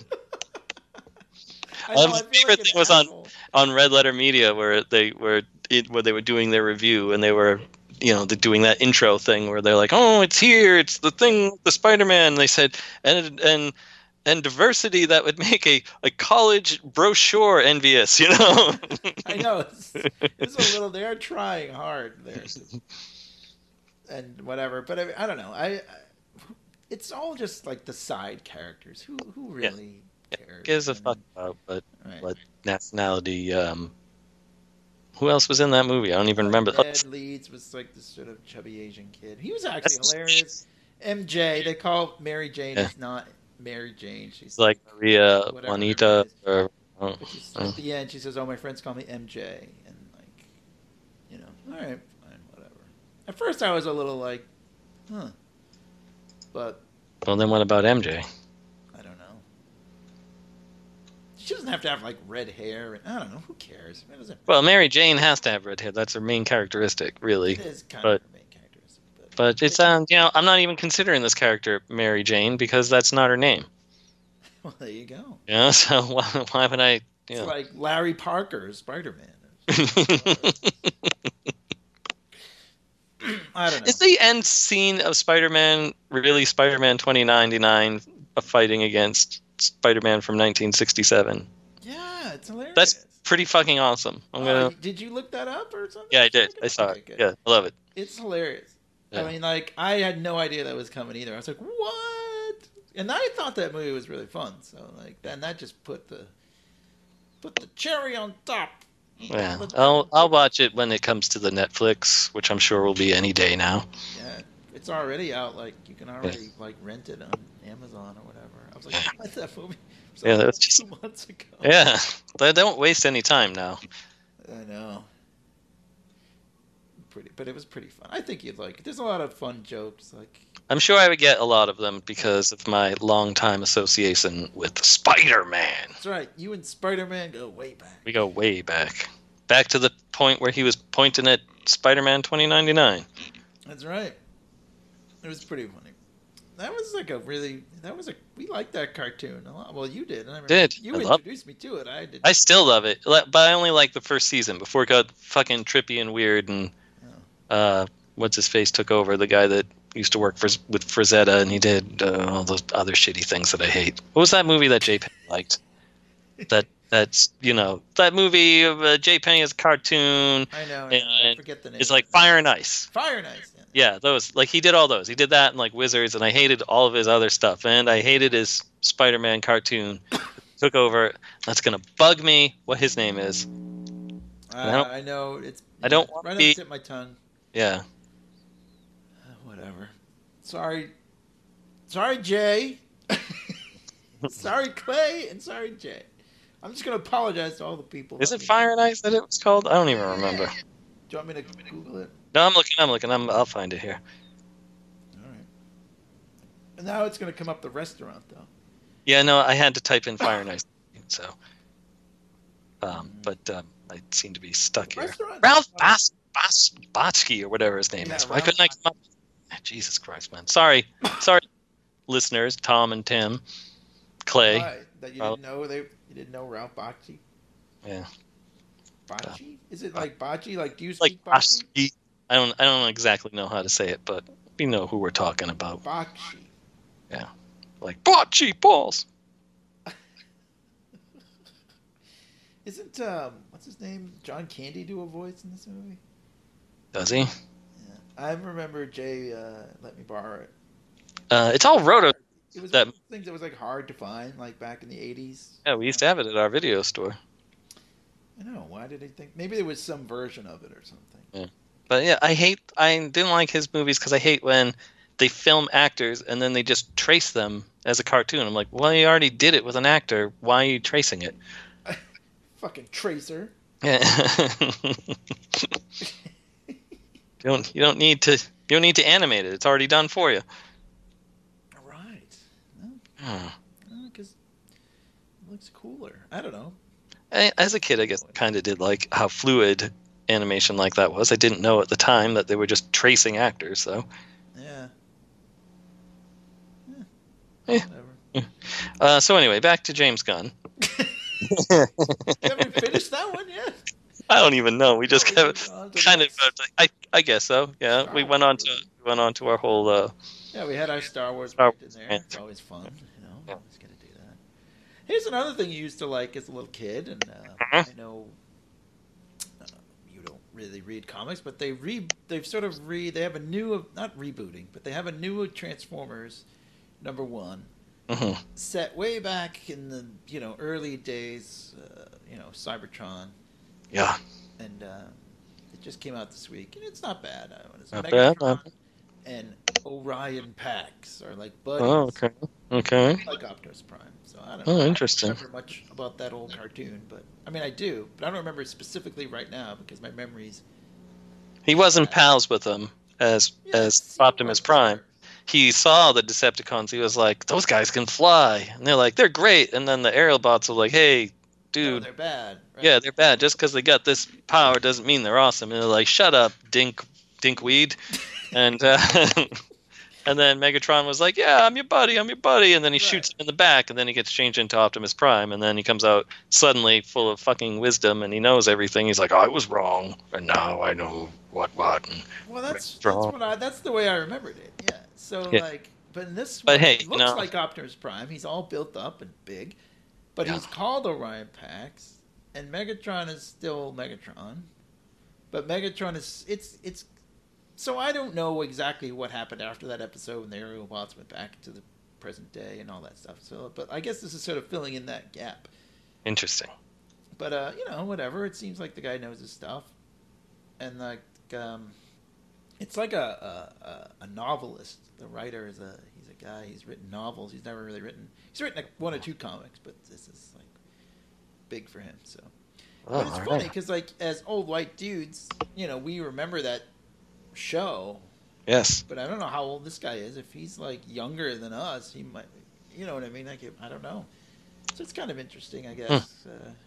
My favorite thing was on Red Letter Media where they were doing their review and they were they're doing that intro thing where they're like, oh, it's here, it's the thing, the Spider-Man. And they said and diversity that would make a college brochure envious, I know it's a little. They're trying hard there, and whatever. But I don't know. It's all just like the side characters. Who really cares? Gives a fuck about what nationality. Who else was in that movie? I don't even remember. Ed Leeds was like this sort of chubby Asian kid. He was actually hilarious. MJ, they call Mary Jane. It's not Mary Jane. She's like Maria Juanita. At the end, she says, "Oh, my friends call me MJ," and all right, fine, whatever. At first, I was a little like, huh, but. Well, then what about MJ? I don't know. She doesn't have to have like red hair, and I don't know. Who cares? Well, Mary Jane has to have red hair. That's her main characteristic, really. It is kind of her main characteristic. But it's I'm not even considering this character Mary Jane because that's not her name. Well, there you go. Yeah, so why would I? It's like Larry Parker, Spider-Man. I don't know. Is the end scene of Spider-Man really Spider-Man 2099 fighting against Spider-Man from 1967? Yeah, it's hilarious. That's pretty fucking awesome. Did you look that up or something? Yeah, I did. I saw it. Good. Yeah, I love it. It's hilarious. Yeah. I mean, like, I had no idea that was coming either. I was like, what? And I thought that movie was really fun. So, like, then that just put the cherry on top. Yeah, I'll watch it when it comes to the Netflix, which I'm sure will be any day now. Yeah, it's already out. Like, you can already like rent it on Amazon or whatever. I was like, what's that movie? That was just 2 months ago. Yeah, they don't waste any time now. I know. But it was pretty fun. I think you'd like it. There's a lot of fun jokes. Like, I'm sure I would get a lot of them because of my long-time association with Spider-Man. That's right. You and Spider-Man go way back. We go way back. Back to the point where he was pointing at Spider-Man 2099. That's right. It was pretty funny. That was like we liked that cartoon a lot. Well, you did. I did. You introduced me to it. I did. I still love it, but I only liked the first season before it got fucking trippy and weird and what's his face took over, the guy that used to work with Frazetta, and he did all those other shitty things that I hate. What was that movie that Jay Penny liked? That's that movie Jay Penny is a cartoon. I know. I forget the name. It's like Fire and Ice. Fire and Ice. Yeah, those, like, he did all those. He did that and like Wizards, and I hated all of his other stuff, and I hated his Spider-Man cartoon. Took over. That's gonna bug me. What his name is? I know it's. I don't want right to be. On the tip of my tongue. Yeah. Whatever. Sorry, Jay. Sorry, Clay, and sorry, Jay. I'm just gonna apologize to all the people. Is it Fire and Ice that it was called? I don't even remember. Do you want me to Google it? No, I'm looking. I'll find it here. All right. And now it's gonna come up the restaurant though. Yeah, no, I had to type in Fire and Ice, so. But I seem to be stuck here. Ralph Botsky or whatever his name is. Why couldn't I come up? Jesus Christ, man! Sorry, listeners, Tom and Tim, Clay. Why? That you didn't know you didn't know Ralph Bakshi? Yeah. Bocce? Is it like bocce? Like do you Like speak bocce? Botsky. I don't exactly know how to say it, but we know who we're talking about. Bocce. Yeah, like bocce balls. Isn't what's his name? John Candy do a voice in this movie? Does he? Yeah. I remember Jay let me borrow it. It's all roto. It was That- one of those things that was like hard to find, like back in the 80s. Yeah, we used to have it at our video store. I know. Why did they think? Maybe there was some version of it or something. But yeah, I didn't like his movies because I hate when they film actors and then they just trace them as a cartoon. I'm like, well, you already did it with an actor. Why are you tracing it? Fucking tracer. Yeah. you don't need to animate it. It's already done for you. Right. Hmm. Because it looks cooler. I don't know. As a kid, I guess I kind of did like how fluid animation like that was. I didn't know at the time that they were just tracing actors, so. Yeah. Yeah. Whatever. So anyway, back to James Gunn. You haven't finished that one yet? I don't even know. We just Oh, kept on to kind of. next. I guess so. Yeah, we went on to our whole. Yeah, we had our Star Wars Star bit in Wars there. rant. It's always fun, you know. Yeah. Always gotta do that. Here's another thing you used to like as a little kid, and Mhm. I know you don't really read comics, but they have a new, not rebooting, but they have a new Transformers #1 Mhm. set way back in the early days, Cybertron, Yeah. and it just came out this week, and it's not bad. It's Not bad, Megatron and Orion Pax are like buddies. Oh, okay. Okay. Like Optimus Prime. So I don't know. Oh, interesting. I don't remember much about that old cartoon, but I mean I do, but I don't remember it specifically right now because my memories. He wasn't pals with them as Optimus Prime. He saw the Decepticons. He was like, "Those guys can fly," and they're like, "They're great." And then the aerial bots were like, "Hey, dude, they're bad. Right? yeah, they're bad. Just because they got this power doesn't mean they're awesome." And they're like, "Shut up, dinkweed," and and then Megatron was like, "Yeah, I'm your buddy. And then he shoots him in the back, and then he gets changed into Optimus Prime, and then he comes out suddenly full of fucking wisdom, and he knows everything. He's like, "I was wrong, and now I know what." And Well, that's wrong. that's the way I remembered it. Yeah. So Yeah. like, but in this, But one, hey, it looks like Optimus Prime. He's all built up and big, but Yeah. he's called Orion Pax, and Megatron is still Megatron, but Megatron is it's. So I don't know exactly what happened after that episode when the aerial bots went back to the present day and all that stuff. So, but I guess this is sort of filling in that gap. Interesting. But whatever. It seems like the guy knows his stuff, and like it's like a novelist. The writer he's a guy. He's written novels. He's never really written. He's written like 1 or 2 comics, but this is like big for him. So, but it's funny because like as old white dudes, we remember that show. Yes. But I don't know how old this guy is. If he's like younger than us, he might. You know what I mean? Like I don't know. So it's kind of interesting, I guess.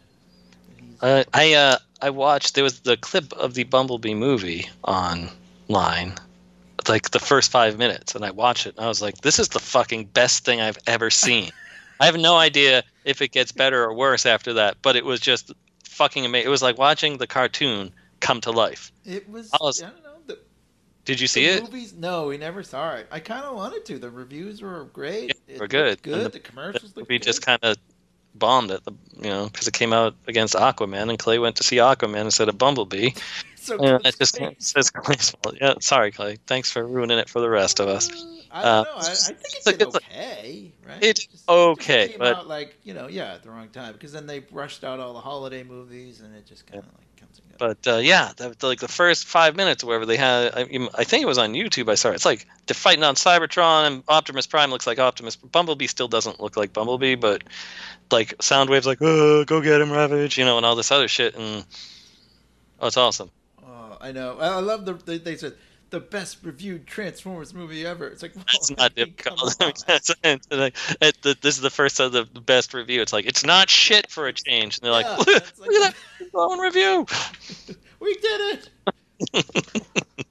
I watched. There was the clip of the Bumblebee movie online, like the first 5 minutes, and I watched it, and I was like, "This is the fucking best thing I've ever seen." I have no idea if it gets better or worse after that, but it was just fucking amazing. It was like watching the cartoon come to life. It was. I I don't know. Did you see it? Movies? No, we never saw it. I kind of wanted to. The reviews were great. Yeah, were good. Good. And The commercials looked We good. just kind of bombed it, because it came out against Aquaman, and Clay went to see Aquaman instead of Bumblebee. So Yeah, Clay's it just face. says Clay's fault. Yeah, sorry, Clay. Thanks for ruining it for the rest of us. I don't know. I think it's it did like- okay, right? It's Just okay, came but- out like at the wrong time because then they rushed out all the holiday movies and it just kind of comes and goes. But yeah, like the first 5 minutes, or wherever they had, I think it was on YouTube. I saw it. It's like they're fighting on Cybertron, and Optimus Prime looks like Optimus. Bumblebee still doesn't look like Bumblebee, but like Soundwave's like, "Oh, go get him, Ravage," and all this other shit, and it's awesome. Oh, I know. I love they said the best reviewed Transformers movie ever. It's like, It's not difficult. This is the first of the best review. It's like, it's not shit for a change. And they're like, look at that glowing review. We did it.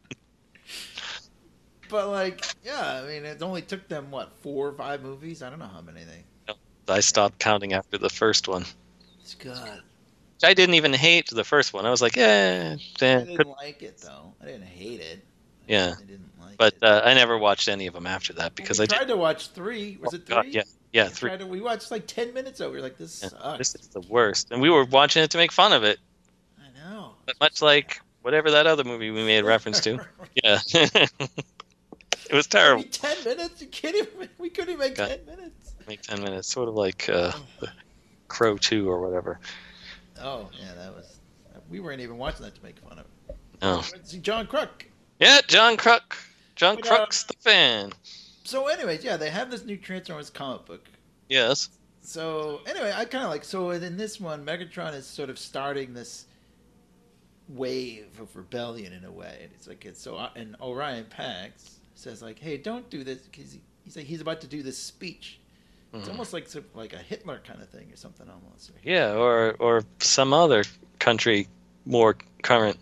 But like, yeah, I mean, it only took them, what, 4 or 5 movies? I don't know how many they... I stopped counting after the first one. It's good. I didn't even hate the first one. I was like, I didn't like it, though. I didn't hate it. Yeah. I didn't like But it. I never watched any of them after that because I tried to watch 3. Was it 3? Yeah, 3. We watched like 10 minutes of it. We were like, this sucks. This is the worst. And we were watching it to make fun of it. I know. But much like whatever that other movie we made reference to. Yeah. It was terrible. Maybe 10 minutes? You can't even... We couldn't even make 10 minutes. Make 10 minutes. Sort of like Crow 2 or whatever. Oh, yeah, that was... We weren't even watching that to make fun of it. No. See John Kruk. Yeah, John Kruk. John Kruk's the fan. So anyways, yeah, they have this new Transformers comic book. Yes. So anyway, I kind of like... So in this one, Megatron is sort of starting this wave of rebellion in a way. It's like... And Orion Pax says like, hey, don't do this, because he's about to do this speech. It's almost like a Hitler kind of thing or something almost. Yeah, or some other country more current.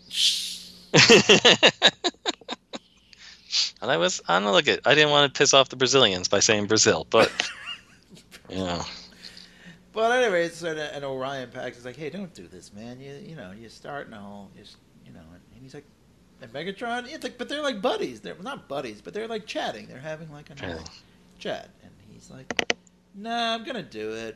And I don't look at. I didn't want to piss off the Brazilians by saying Brazil, but But anyway, and Orion Pax is like, hey, don't do this, man. You're starting a whole, and he's like, and Megatron, it's like, but they're like buddies. They're not buddies, but they're like chatting. They're having like a nice chat, and he's like, nah, I'm gonna do it.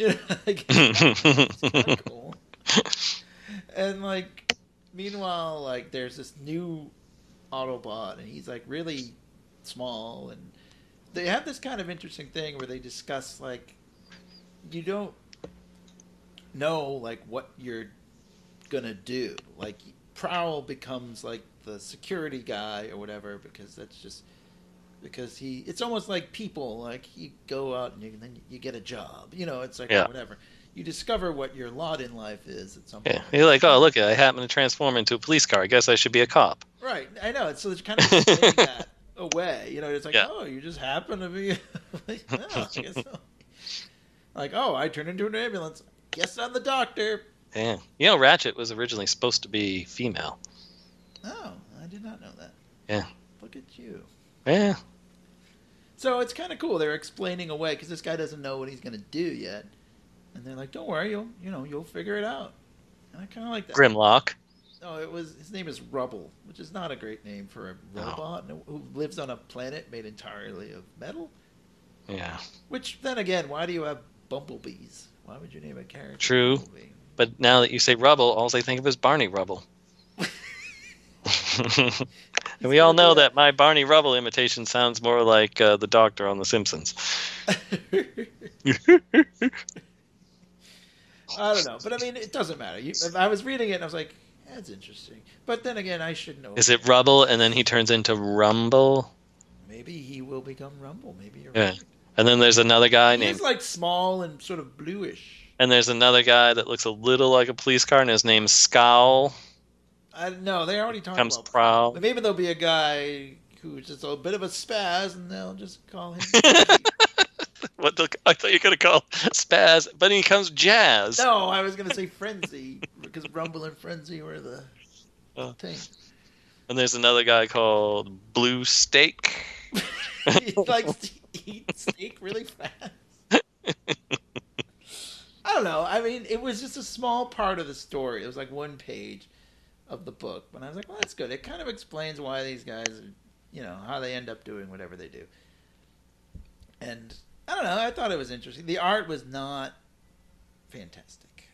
It's kind of cool. And like, meanwhile, like, there's this new Autobot, and he's like really small, and they have this kind of interesting thing where they discuss like, you don't know like what you're gonna do. Like, Prowl becomes like the security guy or whatever, because it's almost like people, like you go out and then you get a job, it's like whatever. You discover what your lot in life is at some point. Yeah, you're like, oh, look, I happen to transform into a police car. I guess I should be a cop. Right, I know. So it's kind of taking that away. It's like, oh, you just happen to be... like, no, I guess so. Like, oh, I turned into an ambulance. Guess I'm the doctor. Yeah. Ratchet was originally supposed to be female. Oh, I did not know that. Yeah. Look at you. Yeah. So it's kind of cool. They're explaining away, because this guy doesn't know what he's going to do yet. And they're like, don't worry, you'll figure it out. And I kind of like that. Grimlock. No, his name is Rubble, which is not a great name for a robot who lives on a planet made entirely of metal. Yeah. Which, then again, why do you have bumblebees? Why would you name a character True. Bumblebee? But now that you say Rubble, all I think of is Barney Rubble. And we all know that my Barney Rubble imitation sounds more like the Doctor on The Simpsons. I don't know, but I mean, it doesn't matter. I was reading it and I was like, that's interesting. But then again, I should know. Is it Rubble and then he turns into Rumble? Maybe he will become Rumble. Maybe you're right. right. And then there's another guy named... He's like small and sort of bluish. And there's another guy that looks a little like a police car, and his name's Scowl. No, they already talked about Prowl. Maybe there'll be a guy who's just a bit of a spaz, and they'll just call him... I thought you were going to call Spaz, but he comes Jazz. No, I was going to say Frenzy, because Rumble and Frenzy were the thing. And there's another guy called Blue Steak. He likes to eat steak really fast. I don't know. I mean, it was just a small part of the story. It was like one page of the book. But I was like, well, that's good. It kind of explains why these guys are, how they end up doing whatever they do. And... I don't know. I thought it was interesting. The art was not fantastic.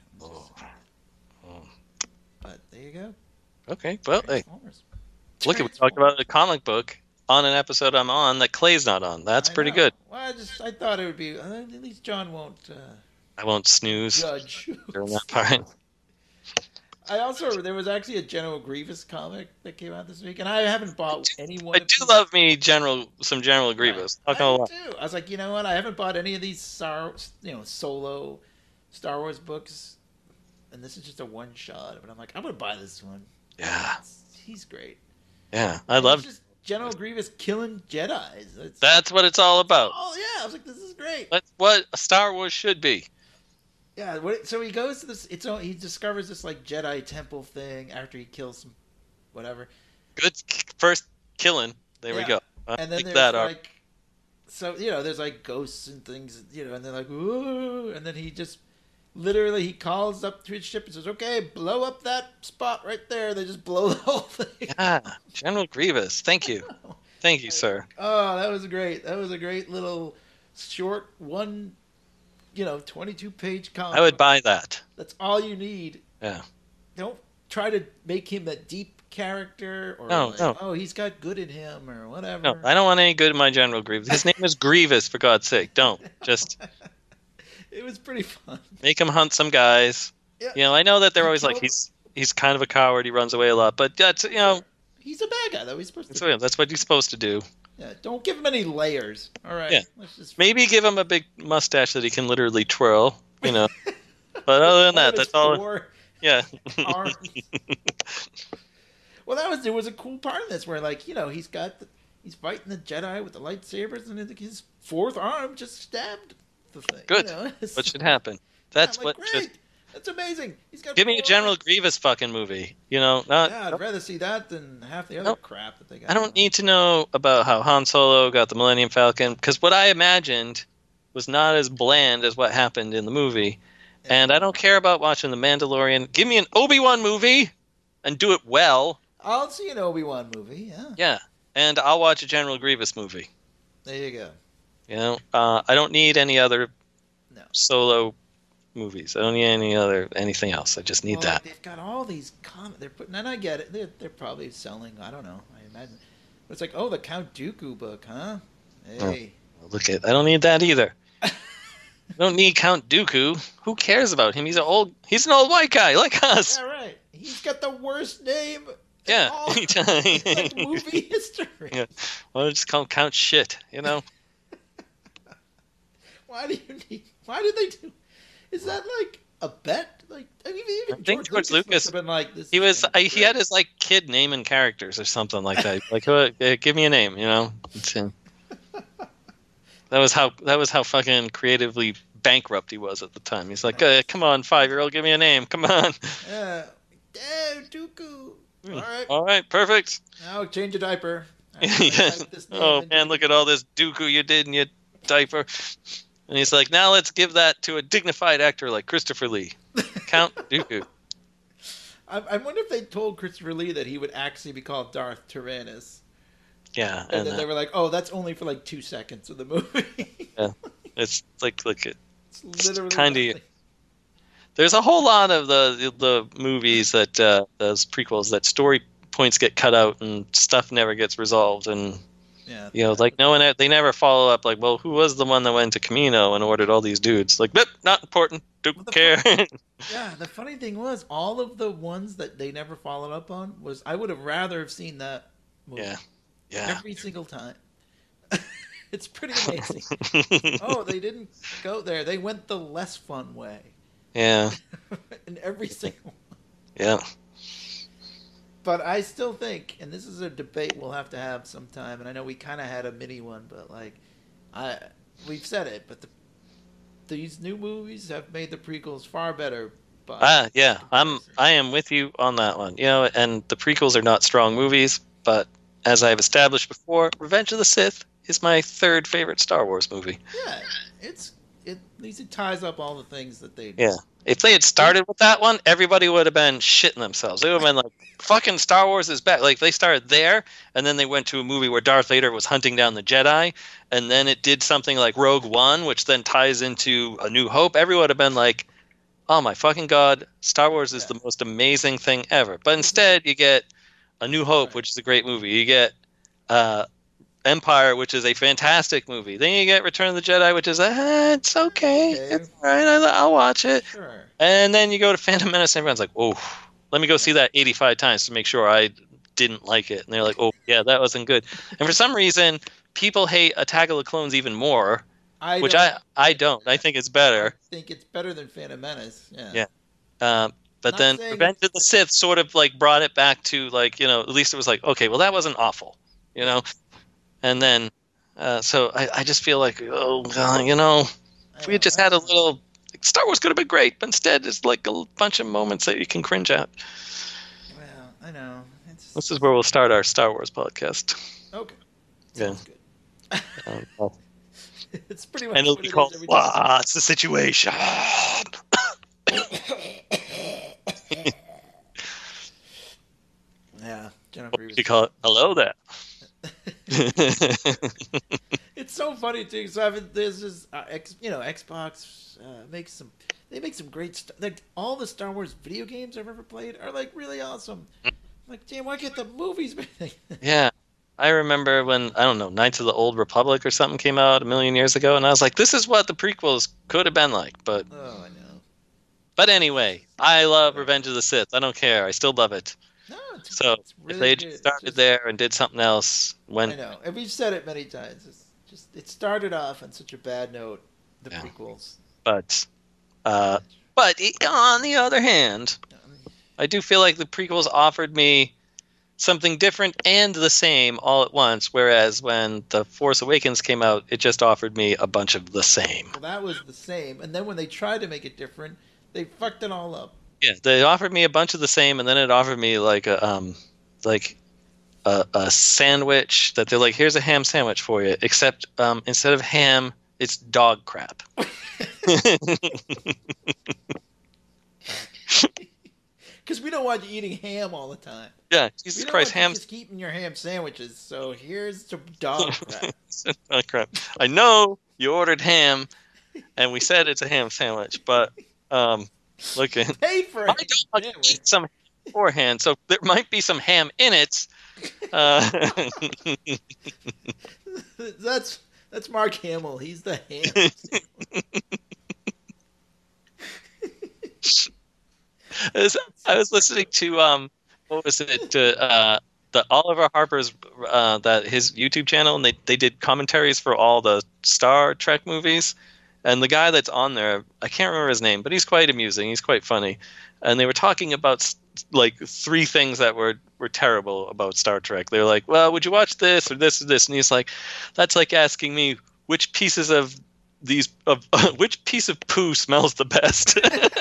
But there you go. Okay. Well, hey, look, we talked about a comic book on an episode I'm on that Clay's not on. That's pretty good. Well, I thought it would be. At least John won't. I won't snooze Judge during that part. There was actually a General Grievous comic that came out this week, and I haven't bought any one. I do love me some General Grievous. Right. Not gonna lie. I do. I was like, you know what? I haven't bought any of these solo Star Wars books, and this is just a one shot. But I'm like, I'm gonna buy this one. Yeah, he's great. Yeah, I love. Just General Grievous killing Jedi's. That's what it's all about. Oh yeah, I was like, this is great. That's what Star Wars should be. Yeah, so he goes to this. He discovers this like Jedi temple thing after he kills some, whatever. Good first killing. There we go. And then there's like, so there's like ghosts and things, and they're like, ooh, and then he just literally he calls up to his ship and says, "Okay, blow up that spot right there." They just blow the whole thing. Yeah, General Grievous. Thank you, sir. Oh, that was great. That was a great little short 22-page comic. I would buy that. That's all you need. Yeah. Don't try to make him a deep character or no. Oh, he's got good in him or whatever. No, I don't want any good in my General Grievous. His name is Grievous, for God's sake. Don't. Just It was pretty fun. Make him hunt some guys. Yeah. I know that they're always like he's kind of a coward, he runs away a lot, but that's he's a bad guy though. He's supposed to. That's what he's supposed to do. Yeah, don't give him any layers. All right. Yeah. Maybe give him a big mustache that he can literally twirl, But other than that, that's all. Yeah. Well, there was a cool part of this where he's fighting the Jedi with the lightsabers and his fourth arm just stabbed the thing. Good. What should happen? That's what great. That's amazing. Give me a General Grievous fucking movie. I'd rather see that than half the other crap that they got. I don't need to know about how Han Solo got the Millennium Falcon, because what I imagined was not as bland as what happened in the movie. Yeah. And I don't care about watching The Mandalorian. Give me an Obi-Wan movie and do it well. I'll see an Obi-Wan movie, yeah. Yeah, and I'll watch a General Grievous movie. There you go. I don't need any other solo movies. I don't need anything else. I just need that. They've got all these they're putting, and I get it. They're probably selling. I don't know. I imagine. But it's like, the Count Dooku book, huh? Hey. Oh, I don't need that either. I don't need Count Dooku. Who cares about him? He's an old white guy like us. Yeah, right. He's got the worst name. Yeah, like movie history. Yeah. Well, just call him Count Shit. Why did they do? Is that like a bet? Like, even George Lucas been like this. He had his like kid naming characters or something like that. Like, give me a name. That was how fucking creatively bankrupt he was at the time. He's like, come on, 5-year-old, give me a name. Come on. Yeah. Dooku. All right, perfect. Now change a diaper. Oh man, look at all this Dooku you did in your diaper. And he's like, now let's give that to a dignified actor like Christopher Lee. Count Dooku. I wonder if they told Christopher Lee that he would actually be called Darth Tyrannus. Yeah. And then they were like, that's only for like 2 seconds of the movie. Yeah. It's like it's literally kind of. There's a whole lot of the movies that those prequels that story points get cut out and stuff never gets resolved, and they never follow up. Like, well, who was the one that went to Camino and ordered all these dudes? Like, not important. Don't care. The funny thing was, all of the ones that they never followed up on I would have rather have seen that movie. Yeah. Every single time. It's pretty amazing. They didn't go there. They went the less fun way. Yeah. In every single one. Yeah. But I still think, and this is a debate we'll have to have sometime, and I know we kind of had a mini one, but we've said it, but these new movies have made the prequels far better. I am with you on that one. And the prequels are not strong movies, but as I've established before, Revenge of the Sith is my third favorite Star Wars movie. Yeah, at least it ties up all the things that they. Yeah, if they had started with that one, everybody would have been shitting themselves. They would have been like, "Fucking Star Wars is back!" Like they started there, and then they went to a movie where Darth Vader was hunting down the Jedi, and then it did something like Rogue One, which then ties into A New Hope. Everyone would have been like, "Oh my fucking god, Star Wars is the most amazing thing ever." But instead, you get A New Hope, which is a great movie. You get Empire, which is a fantastic movie. Then you get Return of the Jedi, which is it's okay. It's all right. I'll watch it. Sure. And then you go to Phantom Menace, and everyone's like, "Oh, let me go see that 85 times to make sure I didn't like it. And they're like, oh yeah, that wasn't good. And for some reason, people hate Attack of the Clones even more, which I don't. I think it's better. I think it's better than Phantom Menace. Yeah. Yeah. But Not then saying Revenge of the Sith sort of like brought it back to like, at least it was like, okay, well that wasn't awful, And then, so I just feel like, oh God, if we had just had a little, Star Wars could have been great, but instead it's like a bunch of moments that you can cringe at. Well, I know. This is where we'll start our Star Wars podcast. Okay. Yeah. Sounds good. It's pretty much. And it'll be called "What's the Situation?" Yeah, Jennifer. You call it "Hello there." It's so funny too. So there's this, Xbox makes some great stuff. Like all the Star Wars video games I've ever played are like really awesome. I'm like, damn, why can't the movies be? Yeah, I remember when Knights of the Old Republic or something came out a million years ago, and I was like, this is what the prequels could have been like. But oh, I know. But anyway, I love Revenge of the Sith. I don't care. I still love it. No, it's really if they just started there and did something else, I know, and we've said it many times. It's just it started off on such a bad note. The prequels, but on the other hand, I do feel like the prequels offered me something different and the same all at once, whereas when The Force Awakens came out, it just offered me a bunch of the same. Well, that was the same, and then when they tried to make it different, they fucked it all up. Yeah, they offered me a bunch of the same, and then it offered me like a sandwich that they're like, here's a ham sandwich for you, except instead of ham, it's dog crap. Because we don't want you eating ham all the time. Yeah, Jesus Christ, ham. Just eating your ham sandwiches. So here's some dog crap. Dog crap. I know you ordered ham, and we said it's a ham sandwich, but look at. Pay for it. I don't eat some beforehand, so there might be some ham in it. That's Mark Hamill. He's the ham. I was listening to what was it? The Oliver Harper's that his YouTube channel, and they did commentaries for all the Star Trek movies. And the guy that's on there, I can't remember his name, but he's quite amusing. He's quite funny. And they were talking about like 3 things that were terrible about Star Trek. They were like, well, would you watch this or this or this? And he's like, that's like asking me which piece of poo smells the best.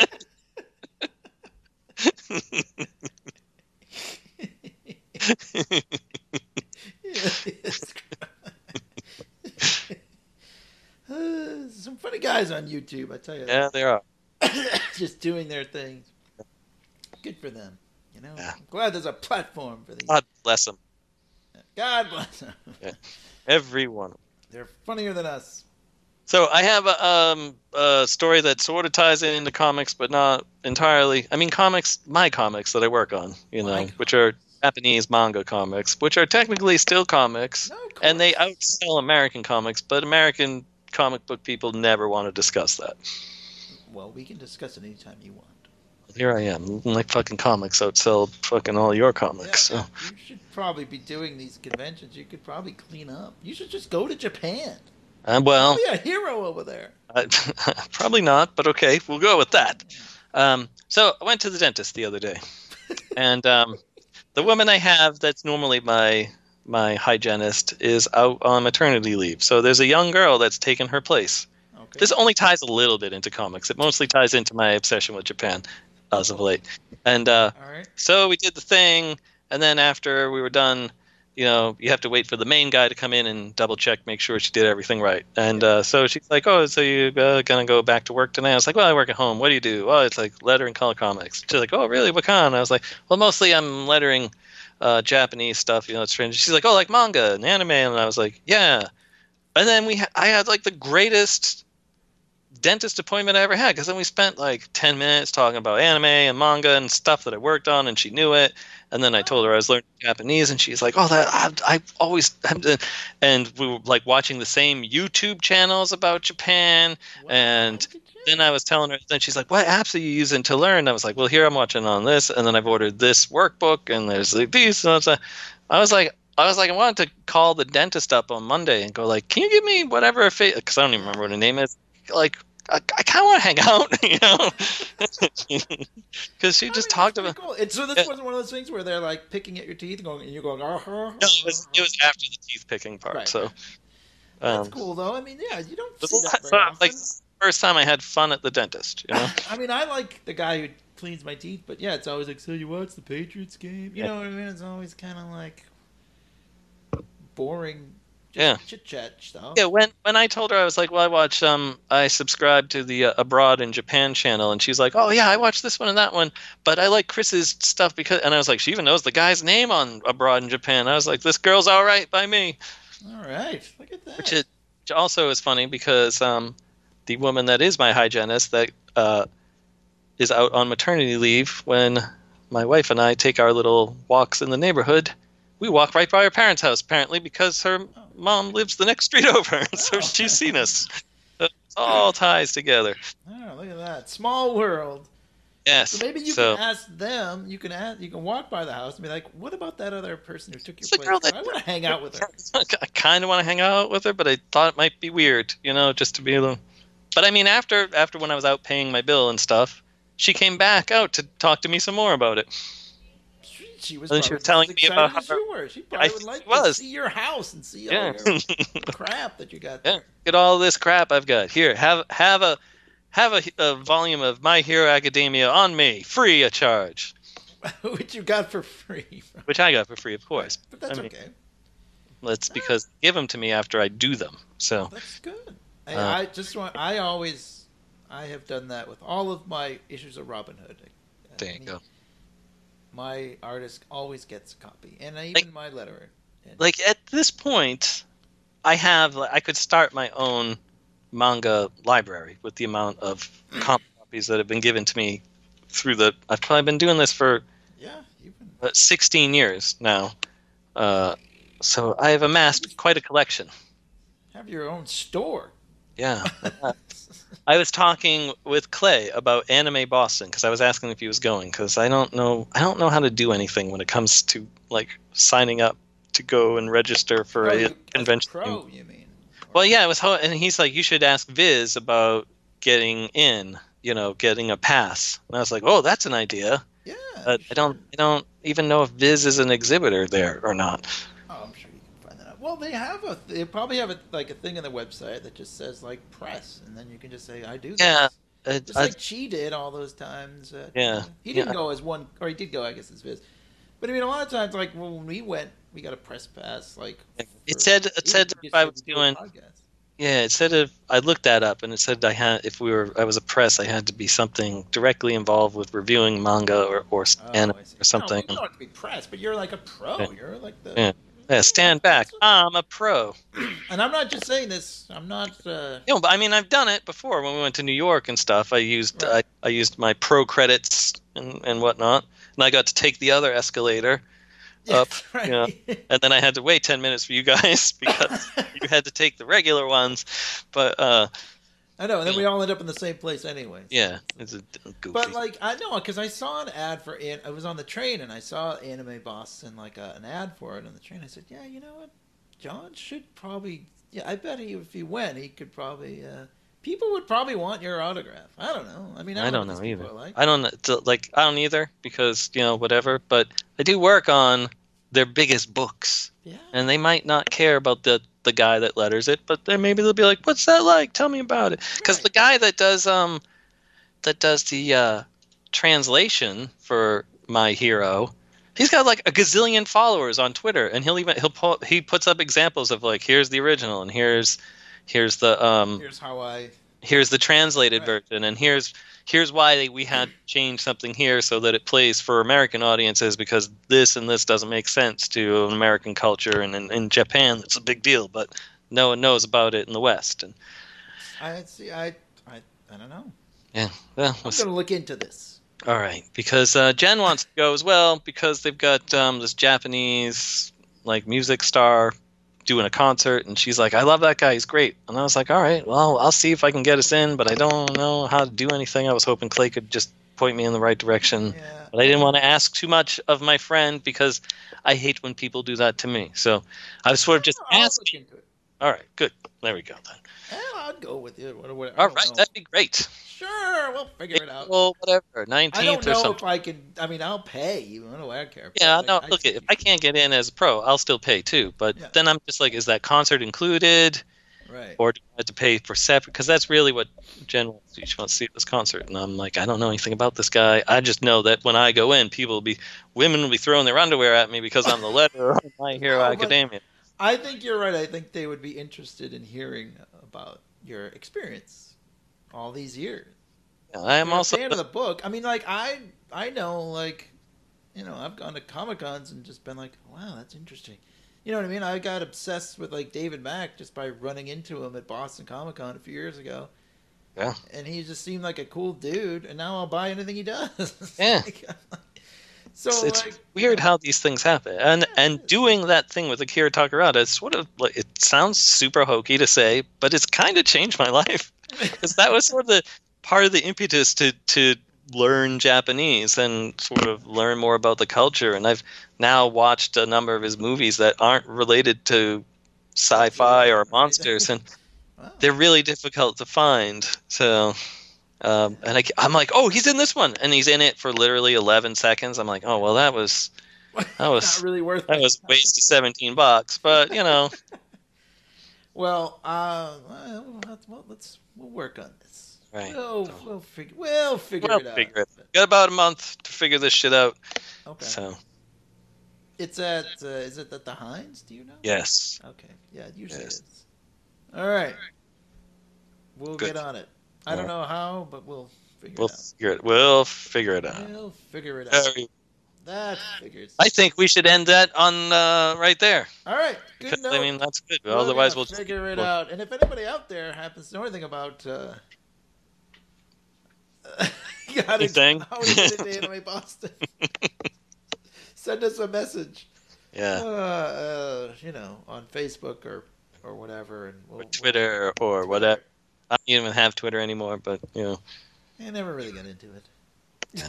Some funny guys on YouTube, I tell you. Yeah, they are. Just doing their things. Good for them. I'm glad there's a platform for these. God bless them. God bless them. Yeah. Everyone. They're funnier than us. So I have a story that sort of ties into comics, but not entirely. I mean, my comics that I work on, which are Japanese manga comics, which are technically still comics, and they outsell American comics, but American comic book people never want to discuss that. Well, we can discuss it anytime you want. Here I am, like fucking comics outsell fucking all your comics. Yeah, so. You should probably be doing these conventions. You could probably clean up. You should just go to Japan. Well, you'll be a hero over there. Probably not, but okay, we'll go with that. So I went to the dentist the other day, and the woman I have that's normally my hygienist is out on maternity leave. So there's a young girl that's taken her place. Okay. This only ties a little bit into comics. It mostly ties into my obsession with Japan as of late. And all right. So we did the thing, and then after we were done, you have to wait for the main guy to come in and double check, make sure she did everything right. And so she's like, oh, so you're going to go back to work tonight? I was like, well, I work at home. What do you do? Oh, it's like letter and color comics. She's like, oh, really? What kind? I was like, well, mostly I'm lettering Japanese stuff, it's strange. She's like, oh, like manga and anime. And I was like, yeah. And then I had like the greatest dentist appointment I ever had, because then we spent like 10 minutes talking about anime and manga and stuff that I worked on, and she knew it. And then I told her I was learning Japanese, and she's like, "Oh, that I always have to," and we were like watching the same YouTube channels about Japan. Wow, And look at you. then I was telling her, then she's like, "What apps are you using to learn?" And I was like, "Well, here I'm watching on this, and then I've ordered this workbook, and there's like these." And I was like, I wanted to call the dentist up on Monday and go like, "Can you give me whatever?" Because I don't even remember what her name is. Like, I kind of want to hang out, you know, because she just talked about. Cool. And so this wasn't one of those things where they're like picking at your teeth and you're going, No, it was after the teeth picking part. Right. So That's cool though. I mean, yeah, you don't it see was that very often. like first time I had fun at the dentist, you know. I mean, I like the guy who cleans my teeth, but yeah, it's always like, so you watch the Patriots game? You know what I mean? It's always kind of like boring, chit chat stuff. Yeah, when I told her, I was like, well, I subscribe to the Abroad in Japan channel, and she's like, oh yeah, I watch this one and that one, but I like Chris's stuff because, and I was like, she even knows the guy's name on Abroad in Japan. I was like, this girl's all right by me. All right, look at that. Which also is funny because the woman that is my hygienist that is out on maternity leave when my wife and I take our little walks in the neighborhood. We walk right by her parents' house, apparently, because her mom lives the next street over, so she's seen us. So it all ties together. Oh, look at that. Small world. Yes. So maybe you can ask them, you can walk by the house and be like, what about that other person who took your place? I want to hang out with her. I kind of want to hang out with her, but I thought it might be weird, you know, just to be a little... But I mean, after when I was out paying my bill and stuff, she came back out to talk to me some more about it. She was telling me about how you were. She probably would like to see your house and see all your crap that you got there. Get all this crap I've got here. Have a volume of My Hero Academia on me, free of charge. Which you got for free. Which I got for free, of course. But that's okay. That's because they give them to me after I do them. So that's good. I have done that with all of my issues of Robin Hood. There you go. My artist always gets a copy, and even my letterer. Like at this point, I could start my own manga library with the amount of copies that have been given to me through the. I've probably been doing this for 16 years now, so I have amassed quite a collection. Have your own store. Yeah. I was talking with Clay about Anime Boston because I was asking if he was going because I don't know how to do anything when it comes to like signing up to go and register for a convention. Pro, you mean? Well, yeah, it was, and he's like, you should ask Viz about getting in, getting a pass. And I was like, oh, that's an idea. Yeah. But sure. I don't even know if Viz is an exhibitor there or not. Oh, I'm sure you can find that out. Well, they probably have a thing on their website that just says like press, and then you can just say I do this. Yeah. Just like Chi did all those times. He didn't go as one, or he did go, I guess, as Viz. But I mean, a lot of times, like when we went, we got a press pass. Like it said if I was doing. Yeah, it said if I looked that up, and it said I was a press, I had to be something directly involved with reviewing manga or anime or something. No, you don't have to be press, but you're like a pro. Yeah. You're like the. Yeah, stand back. I'm a pro. And I'm not just saying this. I'm not. But I mean, I've done it before when we went to New York and stuff. I used I used my pro credits and whatnot, and I got to take the other escalator up. Right. And then I had to wait 10 minutes for you guys because you had to take the regular ones. But I know, and then we all end up in the same place anyway. Yeah, it's a goofy. But like I know, because I saw an ad for I was on the train and I saw Anime Boston like an ad for it on the train. I said, yeah, you know what, John should probably. Yeah, I bet if he went, he could probably. People would probably want your autograph. I don't know. I mean, I don't know either. Like. I don't either because whatever. But I do work on their biggest books, and they might not care about the guy that letters it, but then maybe they'll be like, "What's that like? Tell me about it." Because the guy that does the translation for My Hero, he's got like a gazillion followers on Twitter, and he puts up examples of like, here's the original, and here's the here's the translated version, and here's why we had to change something here so that it plays for American audiences because this and this doesn't make sense to an American culture, and in Japan it's a big deal, but no one knows about it in the West. And I see. I I don't know. Yeah. Well, I'm gonna look into this. all right, because Jen wants to go as well because they've got this Japanese like music star doing a concert, and she's like, "I love that guy. He's great." And I was like, "All right, well, I'll see if I can get us in, but I don't know how to do anything." I was hoping Clay could just point me in the right direction, Yeah. but I didn't want to ask too much of my friend because I hate when people do that to me. So I was sort of just I'll asking. look into it. All right, good. There we go then. Yeah, I'd go with you. What, All right, that'd be great. Sure, we'll figure it out. Well, whatever, I 19th don't or know something. if I can. I mean, I'll pay. I don't know. I don't care. Yeah, But, no, like, look, if I can't get in as a pro, I'll still pay too. But Yeah. then I'm just like, is that concert included? Right. Or do I have to pay for separate? Because that's really what Jen wants to do. She wants to see this concert. And I'm like, I don't know anything about this guy. I just know that when I go in, women will be throwing their underwear at me because I'm the letter of My Hero No, but- Academia. I think you're right. I think they would be interested in hearing about your experience all these years. Yeah, I am You're also. a fan of the book. I mean, like I know, like, you know, I've gone to Comic Cons and just been like, wow, that's interesting. You know what I mean? I got obsessed with like David Mack just by running into him at Boston Comic Con a few years ago. Yeah. And he just seemed like a cool dude, and now I'll buy anything he does. Yeah. So It's like, weird how these things happen, and doing that thing with Akira Takarada, it's sort of like, it sounds super hokey to say, but it's kind of changed my life because that was sort of the part of the impetus to learn Japanese and sort of learn more about the culture. And I've now watched a number of his movies that aren't related to sci-fi or monsters, and wow. they're really difficult to find. So. And I'm like, oh, he's in this one, and he's in it for literally 11 seconds. I'm like, oh, well, that was not really worth a waste of $17, but you know. Well, we'll work on this. Right. We'll figure it out. Figure it. Got about a month to figure this shit out. Okay. So. It's at is it at the Heinz? Do you know? Yes. Okay. Yeah, it usually Yes. is. All right. We'll Good. get on it. I don't know how, but we'll figure We'll it out. figure it. We'll figure it out. We'll figure it out. Very- That figures. I think we should end that on right there. All right. Good Because, note. I mean, that's good. We're Otherwise, gonna we'll figure it out. And if anybody out there happens to know anything about Anything? how to get into Anime Boston, send us a message. Yeah. You know, on Facebook or whatever, and Or Twitter or whatever. I don't even have Twitter anymore, but you know. I never really got into it.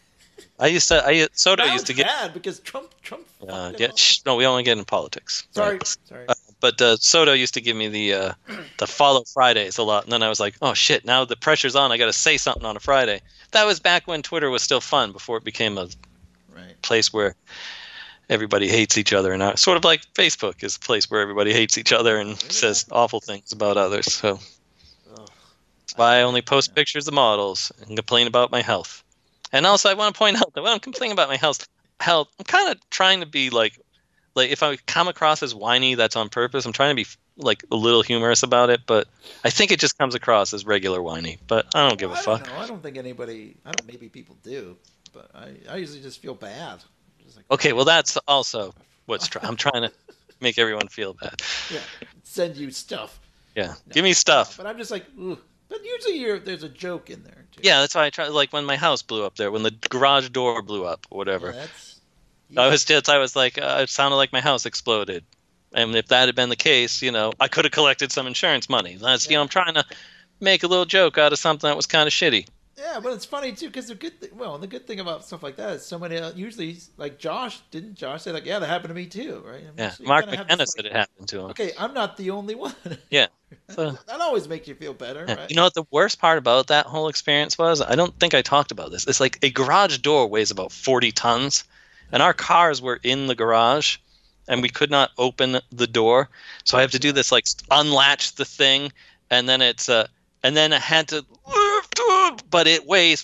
Soto Now used to it's get. bad because Trump. fucked it all. No, we only get in politics. Sorry. Right. Sorry. But Soto used to give me the follow Fridays a lot, and then I was like, oh shit, now the pressure's on. I got to say something on a Friday. That was back when Twitter was still fun, before it became a Right. place where everybody hates each other, and sort of like Facebook is a place where everybody hates each other and says awful things about others. So Ugh. that's why I only post pictures of models and complain about my health. And also, I want to point out that when I'm complaining about my health, I'm kind of trying to be like if I come across as whiny, that's on purpose. I'm trying to be like a little humorous about it, but I think it just comes across as regular whiny. But I don't give a fuck. I don't think anybody. Maybe people do, but I usually just feel bad. Just like, Okay, well that's also what's I'm trying to make everyone feel bad. yeah, send you stuff. Yeah, give me stuff. But I'm just like, ugh. But usually there's a joke in there too. Yeah, that's why I try. Like when my house blew up there, when the garage door blew up, or whatever. Yeah, I was like, it sounded like my house exploded, and if that had been the case, you know, I could have collected some insurance money. That's you know, I'm trying to make a little joke out of something that was kind of shitty. Yeah, but it's funny too because the good thing about stuff like that is somebody usually like didn't Josh say like, yeah, that happened to me too, right? I mean, Yeah, so you Mark kinda have McKenna this, said like, it happened to him. Okay, I'm not the only one. Yeah. So, That always makes you feel better, yeah. right? You know what the worst part about that whole experience was? I don't think I talked about this. It's like a garage door weighs about 40 tons, and our cars were in the garage, and we could not open the door. So I have to do this, like unlatch the thing, and then and then I had to lift up, but it weighs.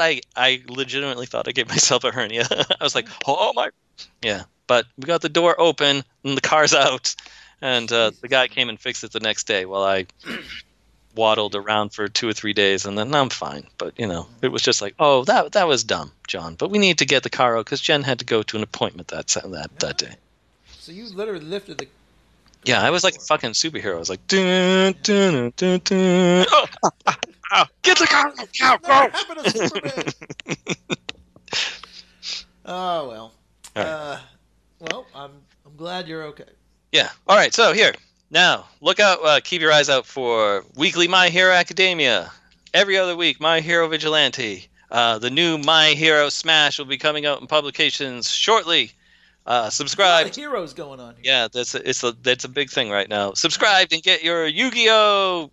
I legitimately thought I gave myself a hernia. I was like, oh my, yeah. But we got the door open and the car's out, and the guy came and fixed it the next day while I waddled around for 2 or 3 days, and then I'm fine. But you know, it was just like, oh, that was dumb, John. But we need to get the car out because Jen had to go to an appointment that day. So you literally lifted the. Yeah, I was like a fucking superhero. I was like, dun, dun, dun, dun. Oh! Get the car! Go! Never happened to Superman. Oh well. All right. Well, I'm glad you're okay. Yeah. All right. So here now, look out. Keep your eyes out for weekly My Hero Academia. Every other week, My Hero Vigilante. The new My Hero Smash will be coming out in publications shortly. Subscribe. A lot of heroes going on here. Yeah, that's a big thing right now. Subscribe and get your Yu-Gi-Oh!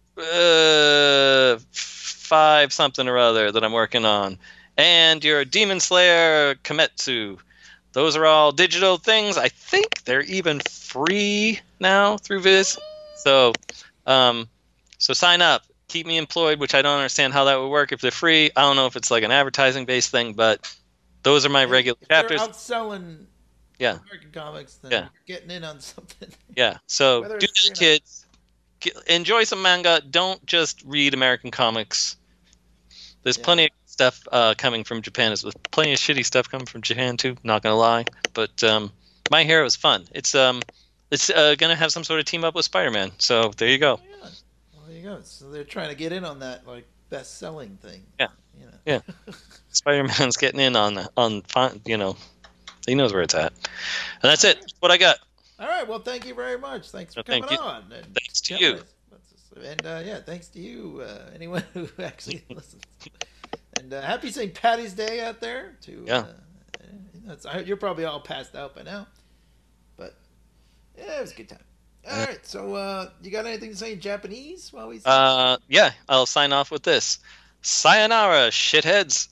5 something or other that I'm working on, and your Demon Slayer Kimetsu. Those are all digital things. I think they're even free now through Viz. So sign up. Keep me employed, which I don't understand how that would work if they're free. I don't know if it's like an advertising-based thing, but those are my regular chapters. They're outselling American comics, then you're getting in on something. Yeah, so Whether do it's this, free or not. kids. Enjoy some manga. Don't just read American comics. There's plenty of stuff coming from Japan. There's plenty of shitty stuff coming from Japan too. Not gonna lie, but My Hero is fun. It's gonna have some sort of team up with Spider-Man. So there you go. Yeah. Well, there you go. So they're trying to get in on that like best-selling thing. Yeah. You know. Yeah. Spider-Man's getting in on he knows where it's at. And that's it. That's what I got. All right. Well, thank you very much. Thanks for Thank coming you. on. And, Thanks to you. And thanks to you, anyone who actually listens. And happy St. Patty's Day out there. You're probably all passed out by now. But yeah, it was a good time. All right. So you got anything to say in Japanese while we? Yeah. I'll sign off with this. Sayonara, shitheads.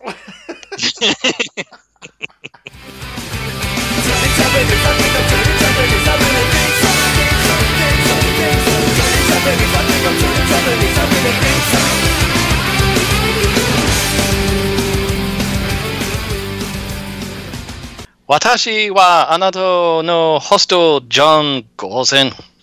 Watashi wa anato no hosto John Gozen.